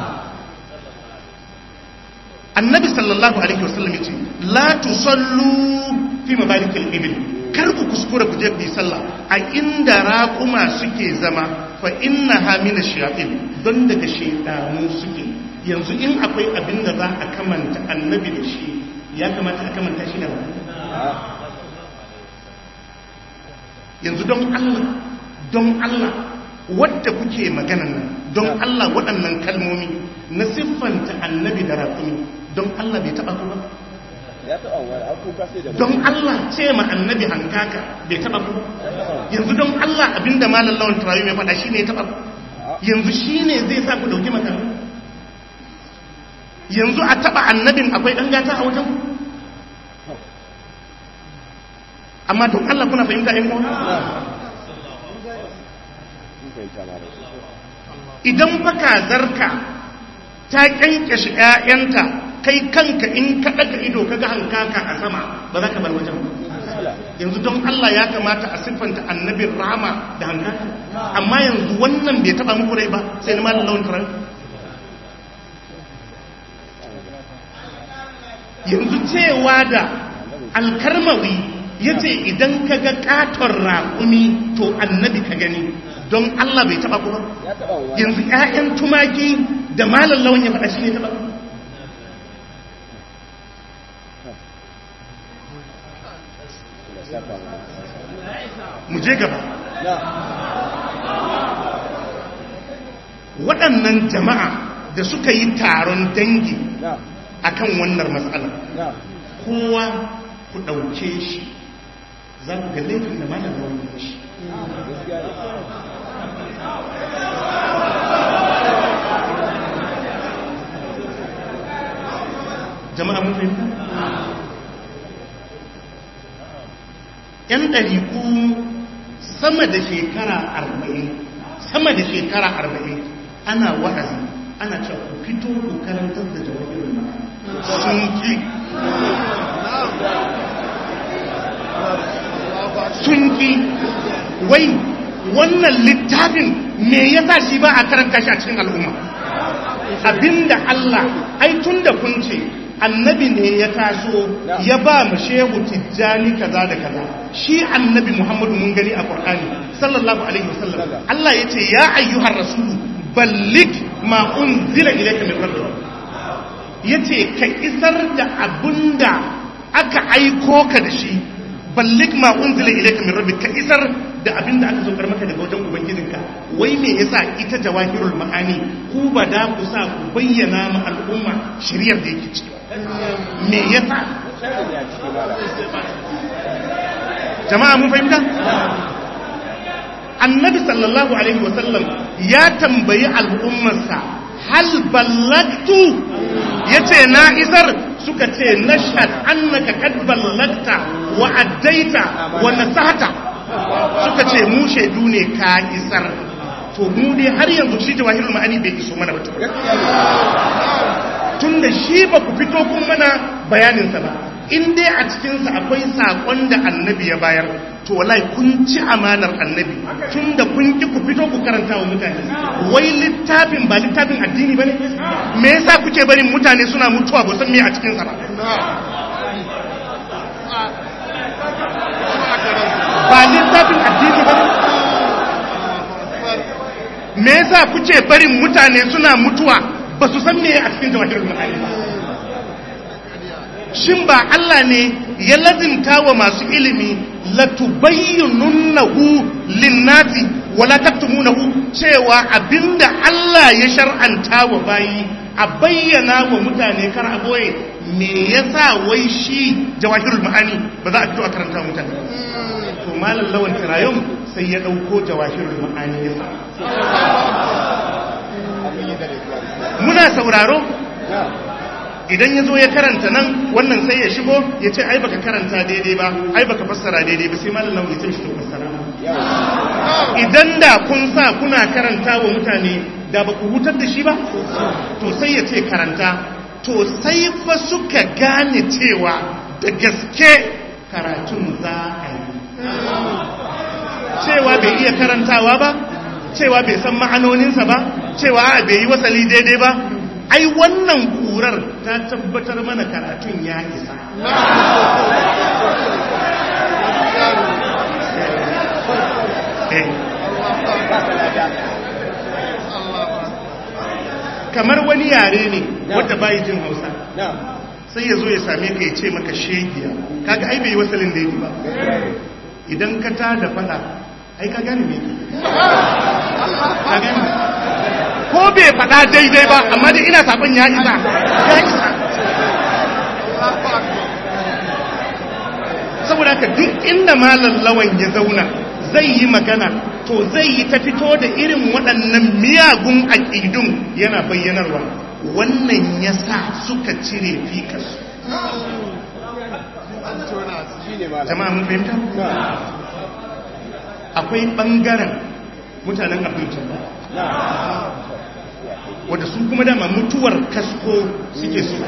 annabi sallallahu alaihi wasallam ya ce la tusallu fi mabarikil ibil kar ku kuskura ku je ku yi sallah a inda raƙuma suke zama fa innaha min ash-shayatin don daga shaidanu suke yanzu in akwai abin da za a kamanta annabi da shi ya kamata a kamanta shi da wani yanzu don Allah don Allah wadda kuke maganan nan don Allah waɗannan kalmomi na siffanta annabi da raƙumi don Allah bai taɓa ku ba don Allah ce ma annabi hankaka bai taɓa ku ba yanzu don Allah abinda malam lawan tarayi mai faɗa shi ne ya taɓa ku yanzu shi ne zai sa ku ɗauki makamai yanzu a taɓa annabin akwai ɗan gata a wajen amma don Allah kuna fahimta ɗin mawa idan baka zarka ta ƙyanƙyashi ‘ya'yanta kai kanka in ka ɗaga ido ka ga hankaka a sama ba za ka bar wajen yanzu don Allah ya kamata a siffanta annabin rama da hankaka amma yanzu wannan bai taɓa muku rai ba sai ni malin lawan turan yanzu cewa da alkarmawi ya ce idan ka ga katon raƙumi to annabi ka gani don Allah bai taɓa kuma yanzu ‘ya'yan tumaki da malin lawan ya faɗa shi ne taɓa mu je gaba waɗannan jama'a da suka yi taron dangi akan wannan matsala kowa ku ɗauke shi za ku ga laifin da malam da wani shi jama'a mun fahimta 'yan ɗariƙu sama da shekara arba'in sama da shekara arba'in ana wa'azi ana cewa ku fito ku karantar da jawabin sun ki sun ki wai wannan littafin me yasa shi ba a karanta shi a cikin al'umma abinda Allah ai tunda kun ce annabi ne ya taso ya ba mu shehu tijjani kaza da kaza shi annabi Muhammadu mun gani a Qur'ani sallallahu alaihi wasallam Allah yace ya ayyuhar rasulu balligh ma unzila ilayka min rabbik yace ka isar da abinda aka aiko ka da shi balligh ma unzila ilayka min rabbik ka isar da abinda aka saukar maka daga wajen ubangijinka wai me yasa ita jawahirul ma'ani ku ba da ku sa ku bayyana ma al'umma shiriyar da yake ciki me yasa jama'a mun fahimta annabi sallallahu alaihi wasallam ya tambayi al'ummarsa hal ballagtu yace na isar suka ce nashhad annaka kad ballagta wa addaita wa nasahata suka ce mu shaidu ne ka isar to mu dai har yanzu shi jawahirul ma'ani bai iso mana ba tunda shi ba ku fito kun mana bayaninsa ba in dai a cikinsa akwai saƙon da annabi ya bayar to wallahi kun ci amanar annabi tunda kun ki ku fito ku karanta wa mutane wai littafin ba littafin addini bane me yasa kuke barin mutane suna mutuwa ba san me a cikinsa ba ba littafin addini bane me yasa kuke barin mutane suna mutuwa ba su san me a cikin jawahirul ma'ani ba shin ba Allah ne ya lazimta wa masu ilimi latubayyinunnahu linnasi wala taktumunahu cewa abinda Allah ya shar'anta wa bayi a bayyana wa mutane kar a boye me yasa wai shi jawahirul ma'ani ba za a fito a karanta mutane to malam lawan tirayum sai ya dauko jawahirul ma'ani yasa muna sauraro idan ya zo ya karanta nan wannan sai ya shigo ya ce ai baka karanta daidai ba ai baka fassara daidai ba sai malam ya ce shi to fassara idan da kun sa kuna karanta wa mutane da ba ku hutar da shi ba to sai ya ce karanta to sai fa suka gane cewa da gaske karatun za a yi cewa bai iya karantawa ba cewa bai san ma'anoninsa ba cewa bai yi wasali daidai ba ai wannan kurar ta tabbatar mana karatun ya isa kamar wani yare ne wadda bayi jin Hausa sai ya zo ya same ka ya ce maka shegiya kaga ai bai yi wasalin daidai ba idan ka ta da fada ai ka gane me ka gane ko bai faɗa daidai ba amma dai ina saɓon ya isa ya isa saboda ka duk inda malam lawan ya zauna zai yi magana to zai yi ta fito da irin waɗannan miyagun aƙidun yana bayyanarwa wannan ya sa suka cire fikas jama'a mun fahimta akwai ɓangaren mutanen abinci wadda su kuma dama mutuwar kasko suke so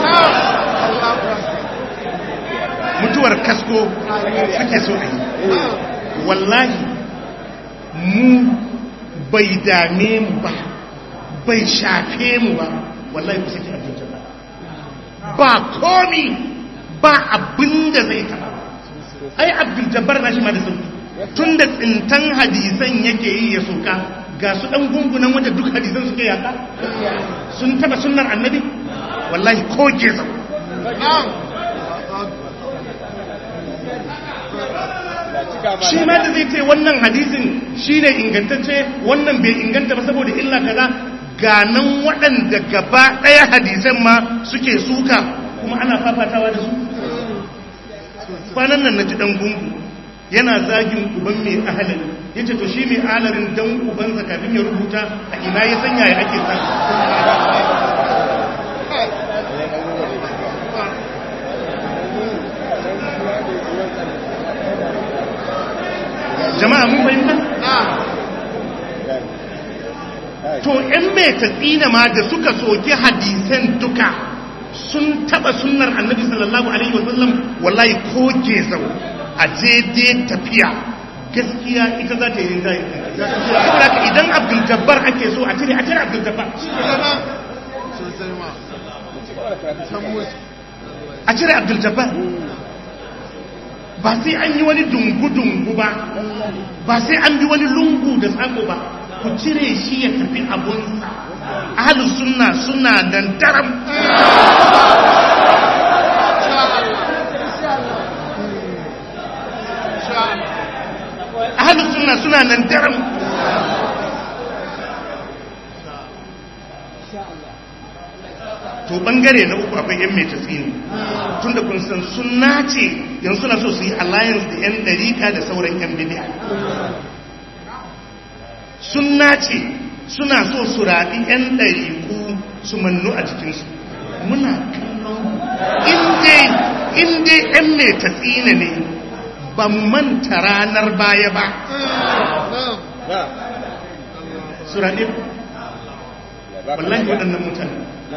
mutuwar kasko suke so a yi wallahi mu bai dame mu ba bai shafe mu ba wallahi ku suke abinci ba ba komi ba abinda zai taba ai abdul jabbar na shi ma da sauki tun da tsintan hadisan yake yi ya soka ga su ɗan gungunan wanda duk hadisan suke yaka sun taba sunnar annabi wallahi ko ke zau shi ma da zai ce wannan hadisin shi ne ingantacce wannan bai inganta ba saboda illa kaza ganan waɗanda gaba ɗaya hadisan ma suke suka kuma ana fafatawa da su kwanan nan na ji ɗan gungu yana zagin uban mai ahalin ya ce to shi mai alarin dan ubansa kafin ya rubuta a ina ya sanya ya ake sa mai tatsina ma da suka soki hadisan duka sun taba sunnar annabi sallallahu alaihi wasallam wallahi ko gezau a jeje tafiya gaskiya ita za ta yi zai saboda idan Abdul Jabbar ake so a cire a cire Abdul Jabbar a cire Abdul Jabbar ba sai an yi wani dungu-dungu ba ba sai an bi wani lungu da tsako ba ku cire shi ya tafi abunsa ahlus sunna suna nan daram ahlus sunna suna nan daram to bangare na uku akwai yan mai tasiri tunda kun san sunna ce yanzu na so su yi alliance da yan dariƙa da sauran yan bid'a sunna ce suna so su raɗi yan dariƙu su mannu a jikinsu muna kallon inda yan mai tasiri ne ba manta ranar baya ba su raɗi wallahi waɗannan mutane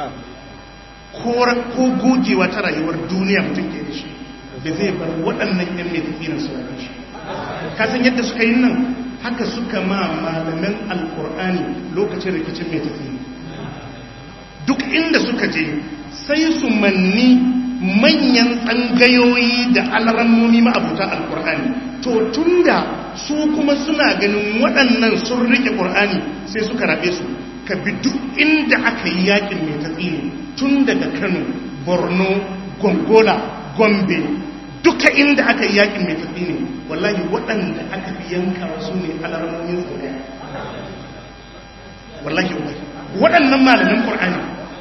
ko gogewa ta rayuwar duniya mutum ke da shi da zai bar waɗannan yan mai tafiya su rayu shi kasan yadda suka yi nan haka suka ma malaman alkur'ani lokacin rikicin mai tafiya duk inda suka je sai su manni manyan tsangayoyi da alarammomi ma'abuta alkur'ani to tunda su kuma suna ganin waɗannan sun rike ƙur'ani sai suka rabe su ka bi duk inda aka yi yakin mai tafiya tun daga Kano, Borno, Gongola, Gombe, duka inda aka yi yakin mai tafi ne, wallahi waɗanda aka fi yanka su ne alarmomin tsoriya. Wallahi wallahi. Waɗannan malamin Ƙur'ani.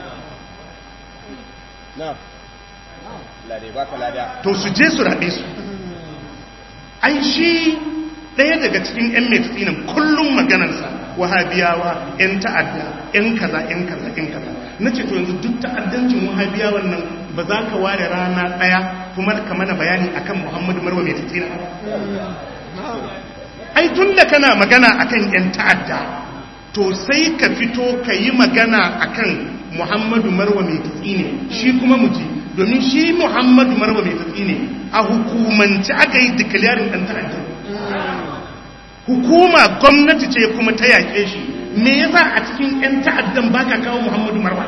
To su je su raɗe su. Ai shi ɗaya daga cikin ‘yan mai tafi nan kullum maganarsa wahabiyawa, ‘yan ta'adda, ‘yan kaza, ‘yan kaza, ‘yan kaza. Na ce to yanzu duk ta'addancin wahabiyawan nan ba za ka ware rana ɗaya kuma ka mana bayani akan Muhammadu Marwa mai tatsina. Ai tun da kana magana akan ‘yan ta'adda, to sai ka fito ka yi magana akan Muhammadu Marwa mai tatsine, shi kuma muji, domin shi Muhammadu Marwa mai tatsine a hukumance aka yi declaring ɗan ta'adda. Hukuma gwamnati ce kuma ta yaƙe shi, me yasa a cikin 'yan ta'addan baka kawo Muhammadu Marwa?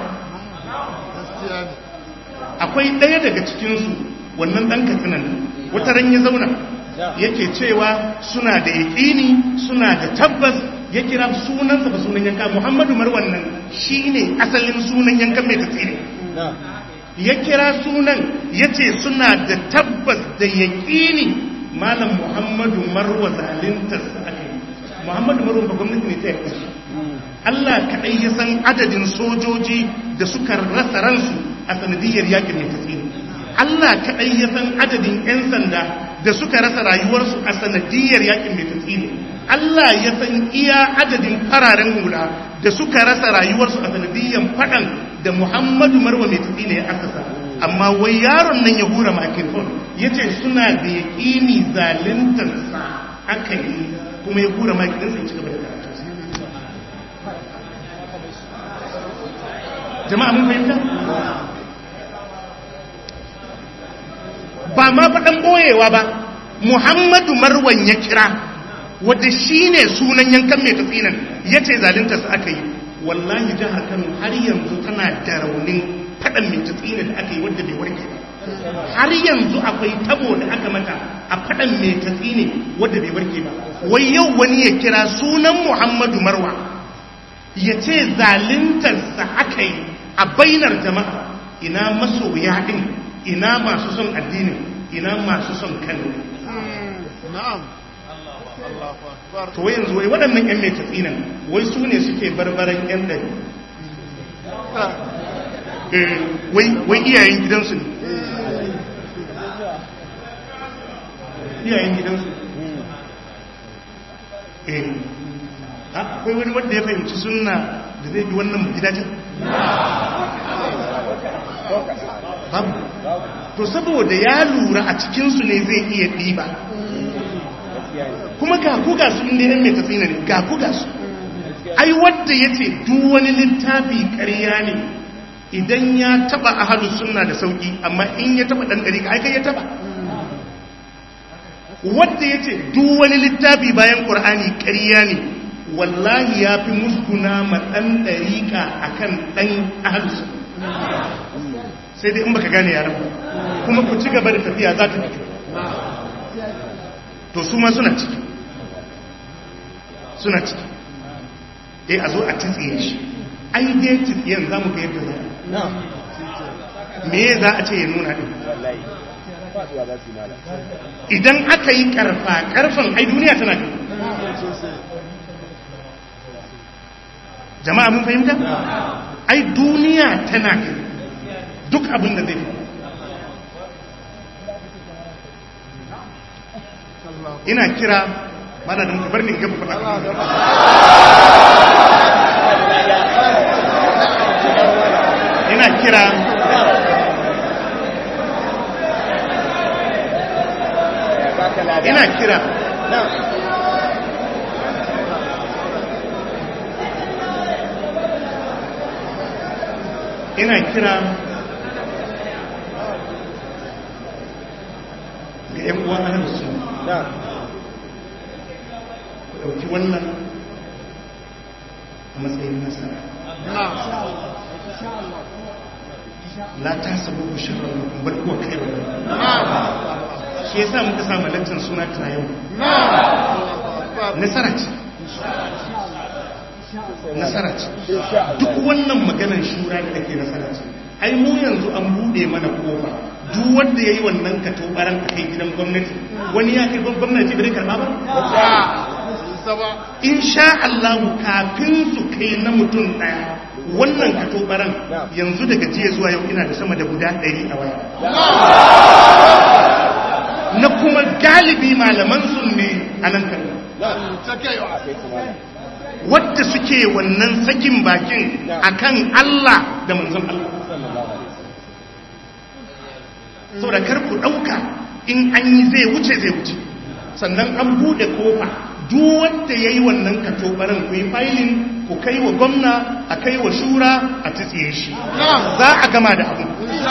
Akwai ɗaya daga cikinsu wannan ɗan katsinan wata ran ya zauna yake cewa suna da yaƙini suna da tabbas ya kira sunansa ba sunan yanka Muhammadu Marwan nan shi ne asalin sunan yankan mai tatsiri ya kira sunan ya ce suna da tabbas da yaƙini Malam Muhammadu Marwa zalintarsa aka yi. Muhammadu Marwa ba gwamnati ne ta yi ƙashi. Allah kaɗai ya san adadin sojoji da suka rasa ransu a sanadiyar yakin mai tatsini. Allah kaɗai ya san adadin 'yan sanda da suka rasa rayuwarsu a sanadiyar yakin mai tatsini. Allah ya san iya adadin fararen hula da suka rasa rayuwarsu a sanadiyar faɗan da Muhammadu Marwa mai tatsini ya akasa. Amma wai yaron nan ya hura makirfon ya ce suna da yaƙini zalintarsa aka yi kuma ya hura makirfon ya ci gaba da karatu. Jama'a mun fahimta? Ba ma faɗan ɓoyewa ba, Muhammadu Marwan ya kira wadda shi ne sunan yankan mai tafinan ya ce zalintarsa aka yi. Wallahi jihar Kano har yanzu tana da raunin faɗan mai tatsina da aka yi wadda bai warke ba har yanzu akwai tabo da aka mata a faɗan mai tatsine wadda bai warke ba wai yau wani ya kira sunan Muhammadu Marwa ya ce zalintarsa aka yi a bainar jama'a ina masoya ɗin ina masu son addinin ina masu son Kano na'am to wai yanzu wai waɗannan 'yan mai tatsinan wai su ne suke barbaran 'yan ɗari wai iyayen gidansu ne iyayen gidansu eh akwai wani wanda ya fahimci sunna da zai bi wannan gidajen babu to saboda ya lura a cikinsu ne zai iya ɗiba kuma ga ku ga su inda yan mai tatsina ne ga ku ga su ai wanda yace duk wani littafi ƙarya ne idan ya taba ahlus sunna da sauki, amma in ya taba dan dariƙa ai kai ya taba. Wanda yace duk wani littafi bayan Qur'ani ƙarya ne, wallahi ya fi muskuna ma dan dariƙa akan dan ahlus sunna. Sai dai in baka gane yaran kuma ku ci gaba da tafiya za ta fito. To su ma suna ciki suna ciki eh a zo a tsitsiye shi. Ai dai tsitsiyen za mu ga yadda za me za a ce ya nuna ɗin idan aka yi karfa karfan ai duniya tana da jama'a mun fahimta ai duniya tana da duk abin da zai fi. Ina kira mana da muka bar ni gaba faɗa ina kira ina kira ina kira ga 'yan uwan ahlus sunna ku ɗauki wannan a matsayin nasara. La ta sabu ku shirar rukun bar kuwa kai wa shi yasa muka samu lantar suna tirayen nasara ce nasara ce duk wannan maganar shura da ake nasara ce. Ai mu yanzu an bude mana kofa duk wanda yayi wannan kato baran a kai gidan gwamnati wani ya kai gwamnati bai karba ba insha Allah kafin su kai na mutum daya wannan kato baran yanzu daga jiya zuwa yau ina da sama da guda ɗari a waya na kuma galibi malaman sunne a nan kan wadda suke wannan sakin bakin akan Allah da manzon Allah saboda kar ku dauka in an yi zai wuce zai wuce sannan an bude kofa duk wanda yayi wannan katobaran ku yi filing ku kai wa gwamna a kai wa shura a tsiye shi za a gama da abu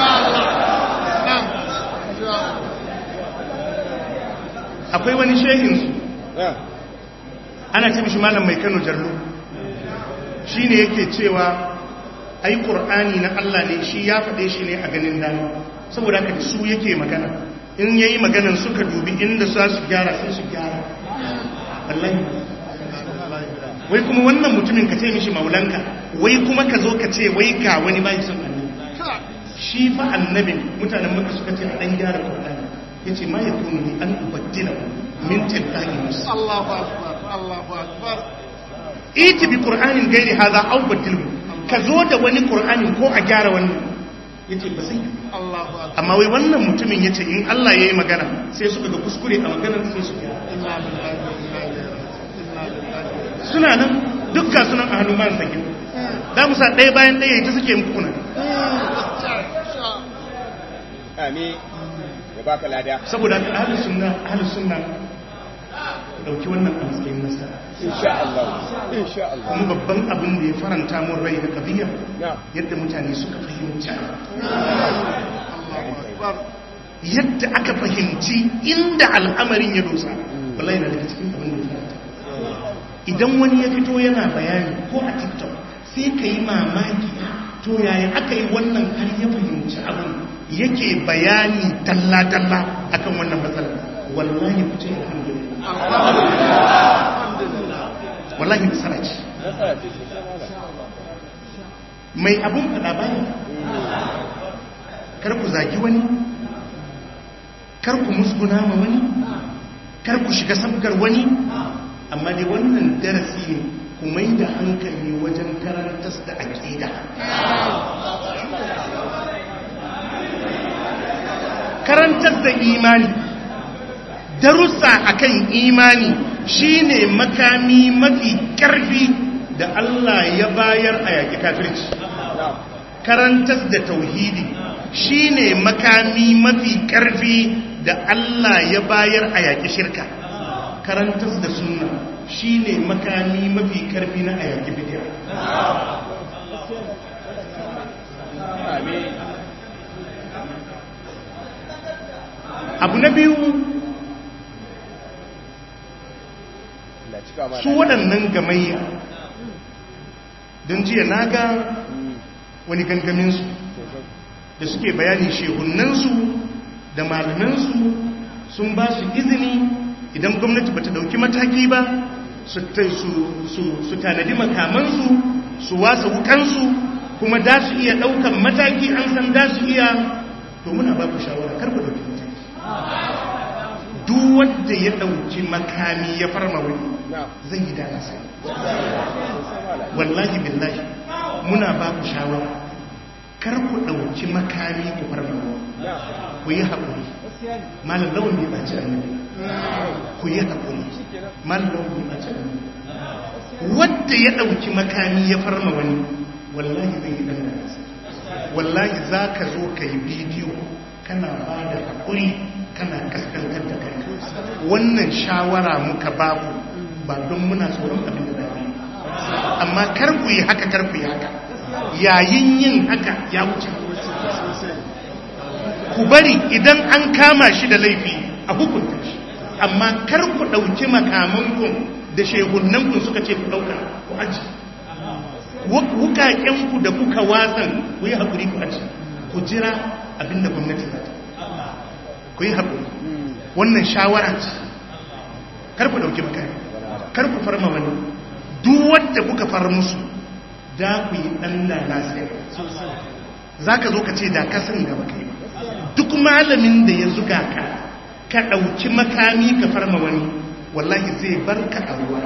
akwai wani shehin su ana ce mishi malam mai Kano Jarlo shine yake cewa ai Qur'ani na Allah ne shi ya faɗe shi ne a ganin dama saboda haka su yake magana in yayi maganan suka dubi inda su su gyara sai su gyara wallahi wai kuma wannan mutumin ka ce mishi maulanka wai kuma ka zo ka ce wai ga wani bai son annabi shi fa annabin mutanen Makka suka ce a dan gyara Qur'ani yace ma yakunu ni an ubaddila min tilqa'i nafsi Allahu akbar Allahu akbar iti bi Qur'anin gairi hadha aw badilhu ka zo da wani Qur'anin ko a gyara wannan yace ba sai Allahu akbar amma wai wannan mutumin yace in Allah yayi magana sai suka ga kuskure a maganar sai su gyara suna nan dukkan sunan a hannun man sakin da musa ɗaya bayan ɗaya ita suke muku kuna amin ya baka lada saboda ahlus sunna ahlus sunna dauki wannan a matsayin nasara insha Allah insha Allah kuma babban abin da ya faranta mun rai da kabiyar yadda mutane suka fahimci yadda aka fahimci inda al'amarin ya dosa wallahi na daga cikin abin da ya faranta idan wani ya fito yana bayani ko a TikTok sai ka yi mamaki to yaya aka yi wannan har ya fahimci abin yake bayani dalla-dalla akan wannan matsalar wallahi ku ce alhamdulillah wallahi nasara ce mai abun fada bane kar ku zagi wani kar ku musguna ma wani kar ku shiga sabgar wani amma dai wannan darasi ne ku mai da hankali wajen karantar da aqida karantar da imani darussa akan imani shine makami mafi karfi da Allah ya bayar a yaki kafirci karantar da tauhidi shine makami mafi karfi da Allah ya bayar a yaki shirka karantar da sunna shine makami mafi karfi na ayaki bid'a. Amin. Abu na biyu, su waɗannan gamayya don jiya na ga wani gangaminsu da suke bayani shehunansu da malamansu sun ba su izini idan gwamnati ba ta ɗauki mataki ba su tanadi makamansu su wasa wukansu kuma da su iya ɗaukan mataki an san da su iya, to muna ba ku shawara karku ɗauki mataki. Duk wanda ya ɗauki makami ya farma wani zai yi da nasa. Wallahi billahi muna ba ku shawara kar ku ɗauki makami ku farma wani, ku yi haƙuri. Malam lawan bai ɓaci annabi, ku yi haƙuri. Malam lawan bai ɓaci annabi. Wanda ya ɗauki makami ya farma wani wallahi zai yi ɗan nasa. Wallahi za ka zo ka yi bidiyo kana ba da haƙuri kana kaskantar da kai. Wannan shawara muka babu ba don muna tsoron abin da zafi, amma kar ku yi haka, kar ku yi haka. Yayin yin haka ya wuce. Ku bari idan an kama shi da laifi a hukunta shi, amma kar ku ɗauki makamanku da shehunanku suka ce ku ɗauka ku aji. Wukakenku da kuka watsan ku yi haƙuri ku aji, ku jira abin da gwamnati za ta. Ku yi haƙuri. Wannan shawara ce. Kar ku ɗauki makami, kar ku farma wani. Duk wadda kuka far musu da ku yi ɗan lalasa. Za ka zo ka ce da ka sani da baka yi. Duk malamin da ya zuga ka ka ɗauki makami ka farma wani, wallahi zai bar ka a ruwa.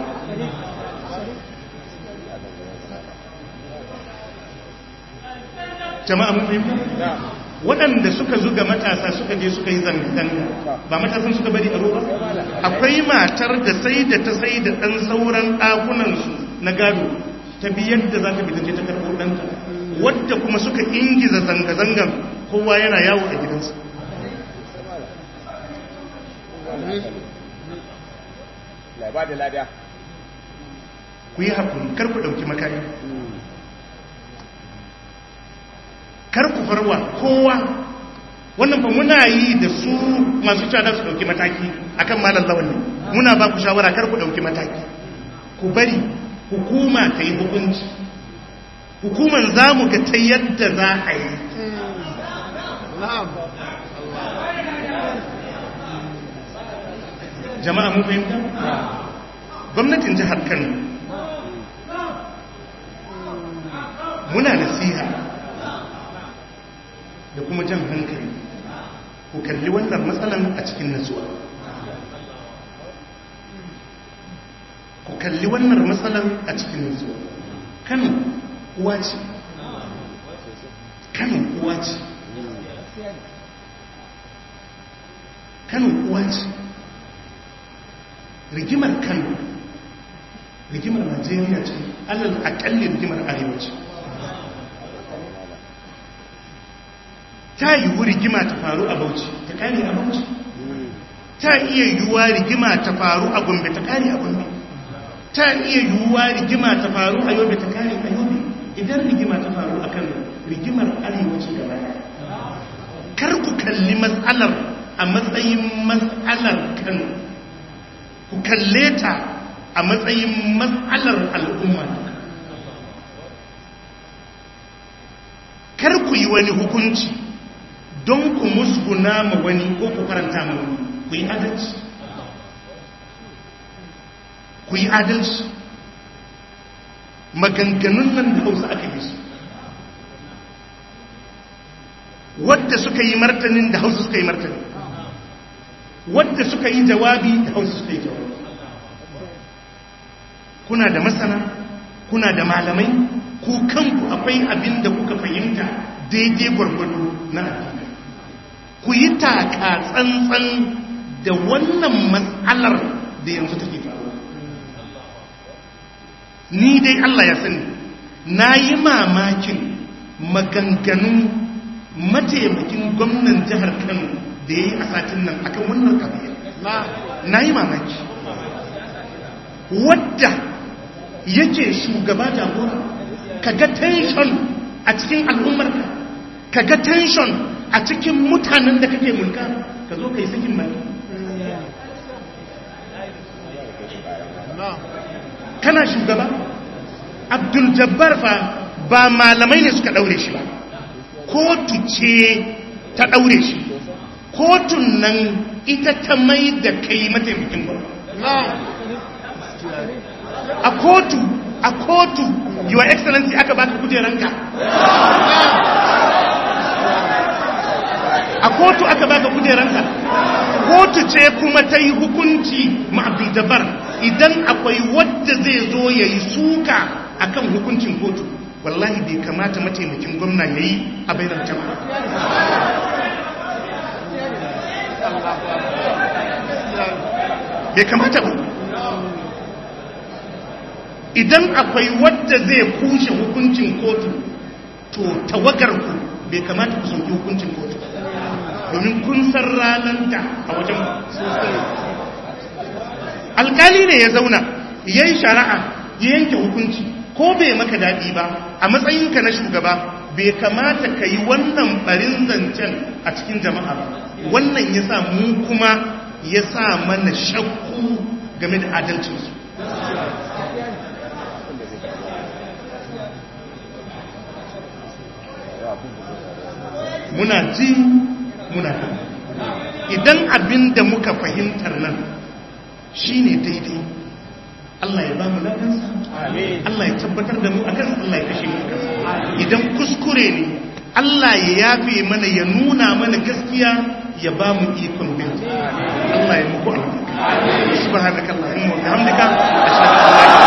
Jama'a mun fahimta? Waɗanda suka zuga matasa suka je suka yi zanga-zanga ba matasan suka bari a ruwa? Akwai matar da sai da ta sai da ɗan sauran ɗakunansu na gado ta biyar da za ta bi ta je ta karɓo ɗanta, wadda kuma suka ingiza zanga-zangan kowa yana yawo a gidansa. Ku yi haƙuri, kar ku ɗauki makami, kar ku farwa kowa. Wannan fa muna yi da su masu cada su ɗauki mataki akan malam lawan ne. Muna ba ku shawara kar ku ɗauki mataki, ku bari hukuma ta yi hukunci. Hukuman za mu ga ta yadda za a yi. Jama'a mun fahimta? Gwamnatin jihar Kano muna nasiha da kuma jan hankali, ku kalli wannan matsalan a cikin nutsuwa. Ku kalli wannan matsalan a cikin nutsuwa. Kano uwa ce. Kano uwa ce. Kano uwa ce. Rigimar Kano, rigimar Najeriya ce, alal akalli rigimar Arewa ce. Ta yiwu rigima ta faru a Bauchi, ta kare a Bauchi. Ta iya yiwuwa rigima ta faru a Gombe, ta kare a Gombe. Ta iya yiwuwa rigima ta faru a Yobe, ta kare a Yobe. Idan rigima ta faru a Kano, rigimar Arewa ce gaba. Kar ku kalli matsalar a matsayin matsalar Kano, ku kalle ta a matsayin matsalar al'umma. Kar ku yi wani hukunci don ku musguna ma wani ko ku faranta ma wani. Ku yi adalci. Ku yi adalci. Maganganun nan da Hausa aka yi su, wadda suka yi martanin da Hausa suka yi martani, wadda suka yi jawabi da Hausa suka yi jawabi. Kuna da masana, kuna da malamai, ku kanku akwai abin da kuka fahimta daidai gwargwado na addini. Ku yi taka tsantsan da wannan matsalar da yanzu take faruwa. Ni dai Allah ya sani, na yi mamakin maganganun mataimakin gwamnan jihar Kano da ya yi a satin nan akan wannan kabila. Na yi mamaki. wadda yake shugaba jagora kaga tension a cikin al'ummarka kaga tension a cikin mutanen da kake mulka ka zo kai sakin mai kana shugaba. Abdul Jabbar fa ba malamai ne suka daure shi ba, kotu ce ta daure shi. Kotun nan ita ta mai da kai mataimakin ba. A kotu, a kotu, Your Excellency aka baka kujeranka. A kotu aka baka kujeranka. Kotu ce kuma ta yi hukunci ma Abdul Jabbar idan akwai wadda zai zo ya yi suka akan hukuncin kotu, wallahi bai kamata mataimakin gwamna ya yi a bainar jama'a. Bai kamata ba. Idan akwai wadda zai kushe hukuncin kotu, to tawagarku bai kamata ku sauki hukuncin kotu, domin kun san rananta a wajen alkali ne ya zauna ya yi shari'a ya yanke hukunci, ko bai maka daɗi ba a matsayinka na shugaba bai kamata ka yi wannan barin zancen a cikin jama'a ba. Wannan ya sa mu kuma ya sa mana shakku game da adalcinsu. Muna ji muna ji idan abin da muka fahimtar nan shi ne daidai, Allah ya ba mu ladansa, Allah ya tabbatar da mu akan, Allah ya kashe mu akan. Idan kuskure ne, Allah ya yafe mana, ya nuna mana gaskiya, ya ba mu ikon bin. Allah ya muku albarka. Subhanakallahumma wa bihamdika ashhadu an la ilaha illa anta